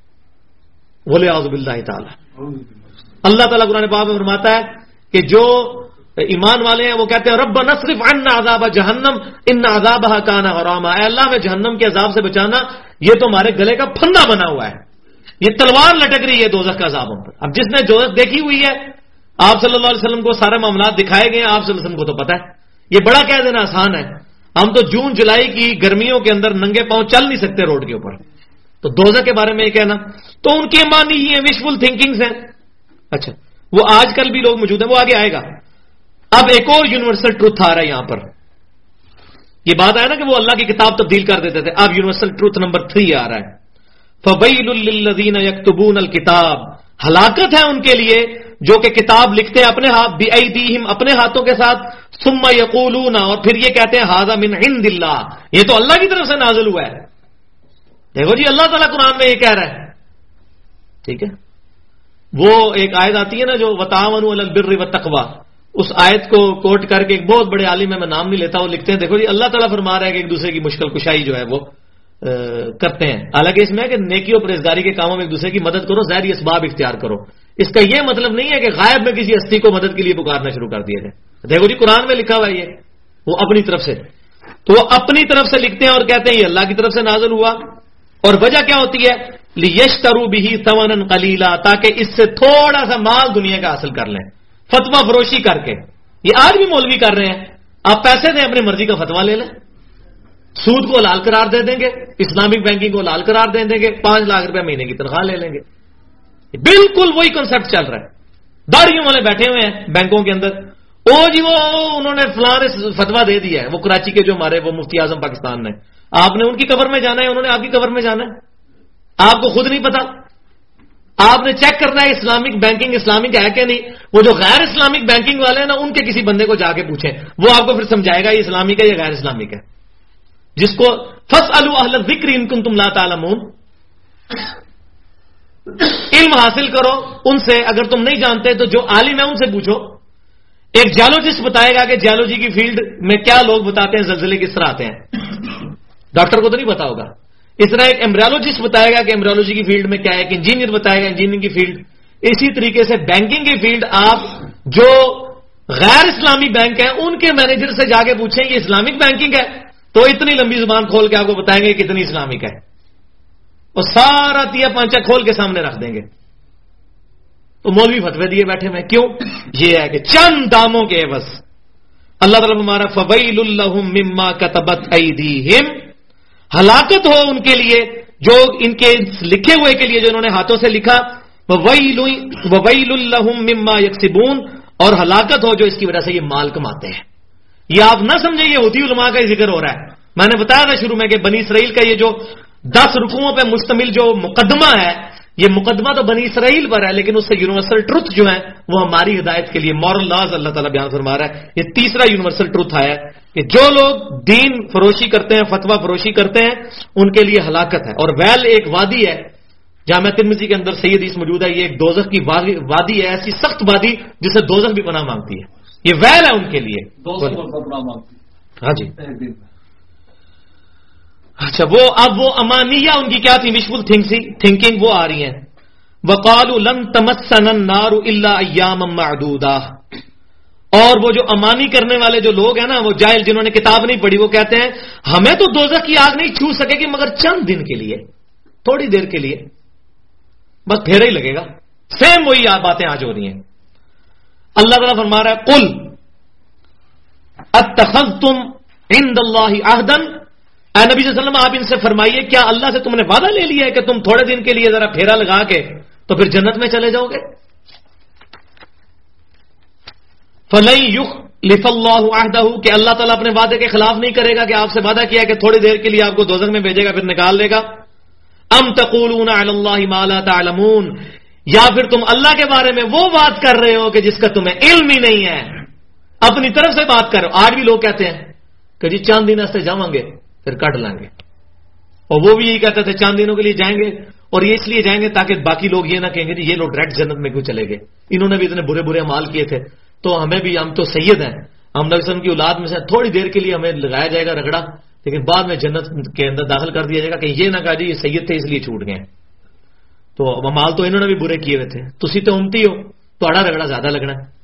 بولے اعوذ باللہ تعالی. اللہ تعالیٰ قرآن پاک میں فرماتا ہے کہ جو ایمان والے ہیں وہ کہتے ہیں رب نصرف عنا عذاب جہنم ان عذابها کان غراما، اے اللہ میں جہنم کے عذاب سے بچانا، یہ تو ہمارے گلے کا پھندا بنا ہوا ہے، یہ تلوار لٹک رہی ہے دوزخ کا عذاب ہم پر. اب جس نے دوزخ دیکھی ہوئی ہے، آپ صلی اللہ علیہ وسلم کو سارے معاملات دکھائے گئے ہیں، آپ صلی اللہ علیہ وسلم کو تو پتہ ہے. یہ بڑا کہہ دینا آسان ہے، ہم تو جون جولائی کی گرمیوں کے اندر ننگے پاؤں چل نہیں سکتے روڈ کے اوپر، تو دوزخ کے بارے میں یہ کہنا تو ان کی مانی ہی ہے، وشفل تھنکنگز ہیں. اچھا وہ آج کل بھی لوگ موجود ہیں، وہ آگے آئے گا. اب ایک اور یونیورسل ٹروتھ آ رہا ہے یہاں پر. یہ بات ہے نا کہ وہ اللہ کی کتاب تبدیل کر دیتے تھے، اب یونیورسل ٹروتھ نمبر 3 آ رہا ہے. فَوَيْلٌ لِّلَّذِينَ يَكْتُبُونَ الْكِتَابَ، ہلاکت ہے ان کے لیے جو کہ کتاب لکھتے ہیں اپنے ہاتھ، بِأَيْدِيهِمْ اپنے ہاتھوں کے ساتھ، ثُمَّ يَقُولُونَ اور پھر یہ کہتے ہیں هَذَا مِنْ عِنْدِ اللَّهِ، یہ تو اللہ کی طرف سے نازل ہوا ہے. دیکھو جی اللہ تعالیٰ قرآن میں یہ کہہ رہا ہے. ٹھیک ہے، وہ ایک آیت آتی ہے نا جو وَتَعَاوَنُوا عَلَى الْبِرِّ وَالتَّقْوَىٰ، اس آیت کو کوٹ کر کے ایک بہت بڑے عالم ہے، میں نام نہیں لیتا، وہ لکھتے ہیں دیکھو جی اللہ تعالیٰ فرما رہا ہے کہ ایک دوسرے کی مشکل کشائی جو ہے وہ کرتے ہیں. حالانکہ اس میں ہے کہ نیکی اور پرہیزگاری کے کاموں میں ایک دوسرے کی مدد کرو، ظاہری اسباب اختیار کرو. اس کا یہ مطلب نہیں ہے کہ غائب میں کسی ہستی کو مدد کے لیے پکارنا شروع کر دیا جائے. دیکھو جی قرآن میں لکھا ہوا ہے یہ، وہ اپنی طرف سے، تو وہ اپنی طرف سے لکھتے ہیں اور کہتے ہیں یہ اللہ کی طرف سے نازل ہوا. اور وجہ کیا ہوتی ہے؟ لِيَشْتَرُوا بِهِ ثَمَنًا قَلِيلًا، تاکہ اس سے تھوڑا سا مال دنیا کا حاصل کر لیں، فتویٰ فروشی کر کے. یہ آج بھی مولوی کر رہے ہیں، آپ پیسے دیں اپنی مرضی کا فتویٰ لے لیں، سود کو حلال قرار دے دیں گے، اسلامک بینکنگ کو حلال قرار دے دیں گے، 5 لاکھ روپے مہینے کی تنخواہ لے لیں گے. بالکل وہی کنسپٹ چل رہا ہے. داڑھیوں والے بیٹھے ہوئے ہیں بینکوں کے اندر، او جی وہ انہوں نے فلاں فتویٰ دے دیا ہے، وہ کراچی کے جو ہمارے وہ مفتی اعظم پاکستان نے، آپ نے ان کی قبر میں جانا ہے، انہوں نے آپ کی قبر میں جانا ہے، آپ کو خود نہیں پتا. آپ نے چیک کرنا ہے اسلامک بینکنگ اسلامک ہے کہ نہیں. وہ جو غیر اسلامک بینکنگ والے ہیں نا، ان کے کسی بندے کو جا کے پوچھیں، وہ آپ کو پھر سمجھائے گا یہ اسلامک ہے یا غیر اسلامک ہے. جس کو فاسألوا اہل الذکر ان کنتم لا تعلمون، علم حاصل کرو ان سے، اگر تم نہیں جانتے تو جو عالم ہے ان سے پوچھو. ایک جیولوجسٹ بتائے گا کہ جیولوجی کی فیلڈ میں کیا لوگ بتاتے ہیں زلزلے کس طرح آتے ہیں، ڈاکٹر کو تو نہیں پتا ہوگا. اس طرح ایک ایمبریولوجسٹ بتائے گا کہ ایمبریولوجی کی فیلڈ میں کیا ہے، ایک انجینئر بتائے گا انجینئرنگ کی فیلڈ. اسی طریقے سے بینکنگ کی فیلڈ آپ جو غیر اسلامی بینک ہیں ان کے مینیجر سے جا کے پوچھیں یہ اسلامک بینکنگ ہے، تو اتنی لمبی زبان کھول کے آپ کو بتائیں گے کتنی اسلامک ہے، اور سارا تیا پانچا کھول کے سامنے رکھ دیں گے. تو مولوی فتوے دیے بیٹھے میں کیوں؟ یہ ہے کہ چند داموں کے عوض اللہ تعالیٰ ہمارا فویل لہم مما کتبت ایدیہم، ہلاکت ہو ان کے لیے جو ان کے لکھے ہوئے کے لیے جو انہوں نے ہاتھوں سے لکھا، وویل لہم مما یکسبون، اور ہلاکت ہو جو اس کی وجہ سے یہ مال کماتے ہیں. یہ آپ نہ سمجھیں یہ ہوتی علماء کا ذکر ہو رہا ہے، میں نے بتایا تھا شروع میں کہ بنی اسرائیل کا یہ جو 10 رکوعوں پہ مشتمل جو مقدمہ ہے، یہ مقدمہ تو بنی اسرائیل پر ہے، لیکن اس سے یونیورسل ٹروتھ جو ہے وہ ہماری ہدایت کے لیے مورل لاز اللہ تعالیٰ بیان فرما رہا ہے. یہ تیسرا یونیورسل ٹروتھ آیا کہ جو لوگ دین فروشی کرتے ہیں، فتویٰ فروشی کرتے ہیں، ان کے لیے ہلاکت ہے. اور ویل ایک وادی ہے، جامعہ ترمذی کے اندر صحیح حدیث موجود ہے، یہ ایک دوزخ کی وادی ہے، ایسی سخت وادی جسے دوزخ بھی پناہ مانگتی ہے. یہ ویل ہے ان کے لیے. ہاں جی. اچھا، وہ اب وہ امانیہ ان کی کیا تھی، وشفل تھنکنگ وہ آ رہی ہیں. وقالوا لن تمسنا النار الا ایاما معدودہ. اور وہ جو امانی کرنے والے جو لوگ ہیں نا، وہ جاہل جنہوں نے کتاب نہیں پڑھی، وہ کہتے ہیں ہمیں تو دوزخ کی آگ نہیں چھو سکے گی مگر چند دن کے لیے، تھوڑی دیر کے لیے، بس پھیرا ہی لگے گا. سیم وہی باتیں آج ہو رہی ہیں. اللہ تعالیٰ فرما رہا ہے قل اتخذتم عند اللہ عہدا. اے نبی صلی اللہ علیہ وسلم آپ ان سے فرمائیے کیا اللہ سے تم نے وعدہ لے لیا ہے کہ تم تھوڑے دن کے لیے ذرا پھیرا لگا کے تو پھر جنت میں چلے جاؤ گے؟ فَلَن يُخْلِفَ اللَّهُ عَهْدَهُ کہ اللہ تعالیٰ اپنے وعدے کے خلاف نہیں کرے گا کہ آپ سے وعدہ کیا کہ تھوڑی دیر کے لیے آپ کو دوزخ میں بھیجے گا پھر نکال لے گا. ام تقولون علی اللہ ما لا تعلمون. یا پھر تم اللہ کے بارے میں وہ بات کر رہے ہو کہ جس کا تمہیں علم ہی نہیں ہے، اپنی طرف سے بات کر رہے ہو. آج بھی لوگ کہتے ہیں کہ جی چاند دن سے جاؤں گے پھر کٹ لیں گے، اور وہ بھی یہی کہتے تھے چاند دنوں کے لیے جائیں گے، اور یہ اس لیے جائیں گے تاکہ باقی لوگ یہ نہ کہیں گے یہ لوگ ڈائریکٹ جنت میں کیوں چلے گئے، انہوں نے بھی اتنے برے برے اعمال کیے تھے تو ہمیں بھی، ہم تو سید ہیں، ہم نبی وسلم کی اولاد میں سے تھوڑی دیر کے لیے ہمیں لگایا جائے گا رگڑا، لیکن بعد میں جنت کے اندر داخل کر دیا جائے گا کہ یہ نہ کہا جی یہ سید تھے اس لیے چھوٹ گئے. تو اعمال تو انہوں نے بھی برے کیے ہوئے تھے، تسی تو امتی ہو، تھوڑا رگڑا زیادہ لگنا ہے.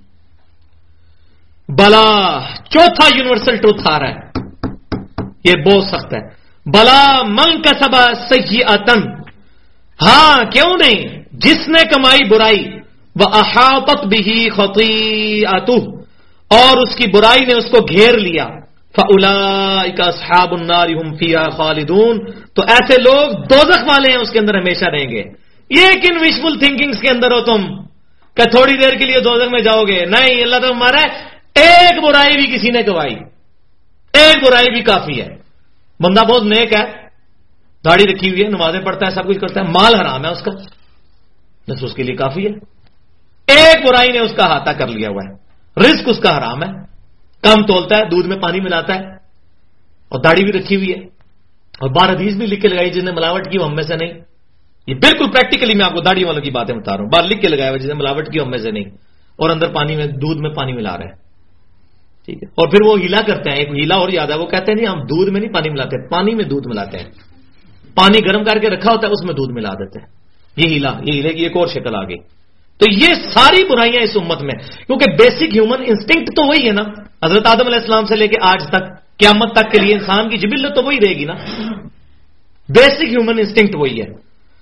بلا چوتھا یونیورسل ٹروتھ آ رہا ہے، یہ بہت سخت ہے. بلا من کسب سیئۃ، ہاں کیوں نہیں، جس نے کمائی برائی، وَأَحَاطَتْ بِهِ خَطِيئَتُهُ اور اس کی برائی نے اس کو گھیر لیا، فَأُولَئِكَ أَصْحَابُ النَّارِ هُمْ فِيهَا خَالِدُونَ تو ایسے لوگ دوزخ والے ہیں، اس کے اندر ہمیشہ رہیں گے. یہ کن وشفل تھنکنگز کے اندر ہو تم کہ تھوڑی دیر کے لیے دوزخ میں جاؤ گے؟ نہیں، اللہ تعالیٰ ہمارا ایک برائی بھی کسی نے گوائی، ایک برائی بھی کافی ہے. بندہ بہت نیک ہے، داڑھی رکھی ہوئی ہے، نمازیں پڑھتا ہے، سب کچھ کرتا ہے، مال حرام ہے اس کا، بس اس کے لیے کافی ہے. ایک برائی نے اس کا احاطہ کر لیا ہوا ہے، رزق اس کا حرام ہے، کم تولتا ہے، دودھ میں پانی ملاتا ہے، اور داڑھی بھی رکھی ہوئی ہے، اور بار حدیث بھی لکھ کے لگائی جس نے ملاوٹ کی وہ ہم میں سے نہیں. یہ بالکل پریکٹیکلی میں آپ کو داڑھی والوں کی باتیں بتا رہا ہوں، بار لکھ کے لگایا ہوا جس نے ملاوٹ کی ہم میں سے نہیں، اور اندر پانی میں، دودھ میں پانی ملا رہا ہے. ٹھیک ہے. اور پھر وہ ہیلا کرتے ہیں، ایک ہیلا اور یاد ہے، وہ کہتے ہیں نہیں ہم دودھ میں نہیں پانی ملاتے، پانی میں دودھ ملاتے ہیں، پانی گرم کر کے رکھا ہوتا ہے اس میں دودھ ملا دیتے ہیں. یہ ہیلے کی ایک اور شکل آ گئی. تو یہ ساری برائیاں اس امت میں، کیونکہ بیسک ہیومن انسٹنکٹ تو وہی ہے نا، حضرت آدم علیہ السلام سے لے کے آج تک قیامت تک کے لیے انسان کی جبلت تو وہی رہے گی نا، بیسک ہیومن انسٹنکٹ وہی ہے.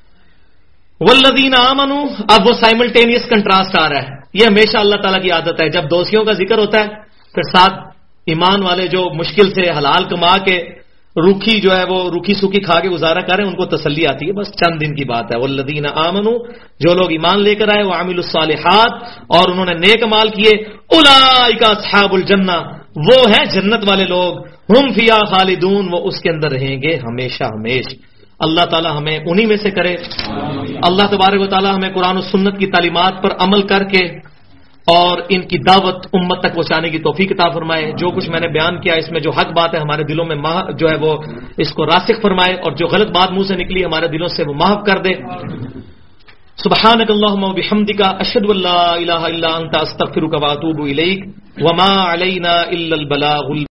والذین آمنوا، اب وہ سائملٹینیس کنٹراسٹ آ رہا ہے. یہ ہمیشہ اللہ تعالیٰ کی عادت ہے، جب دوستیوں کا ذکر ہوتا ہے پھر ساتھ ایمان والے جو مشکل سے حلال کما کے روکھی جو ہے وہ روکھی سوکھی کھا کے گزارا کریں، ان کو تسلی آتی ہے، بس چند دن کی بات ہے. والذین آمنوا، جو لوگ ایمان لے کر آئے، وعملوا الصالحات اور انہوں نے نیک مال کیے، اولئک اصحاب الجنہ، وہ ہیں جنت والے لوگ، ہم فیہا خالدون، وہ اس کے اندر رہیں گے ہمیشہ ہمیش. اللہ تعالی ہمیں انہی میں سے کرے. اللہ تبارک و تعالی ہمیں قرآن و سنت کی تعلیمات پر عمل کر کے اور ان کی دعوت امت تک پہنچانے کی توفیق عطا فرمائے. جو کچھ میں نے بیان کیا اس میں جو حق بات ہے ہمارے دلوں میں جو ہے وہ اس کو راسخ فرمائے، اور جو غلط بات منہ سے نکلی ہمارے دلوں سے وہ محو کر دے. سبحانک اللہم و بحمدک، اشہد ان لا الہ الا انت، استغفرک و اتوب الیک، وما علینا الا البلاغ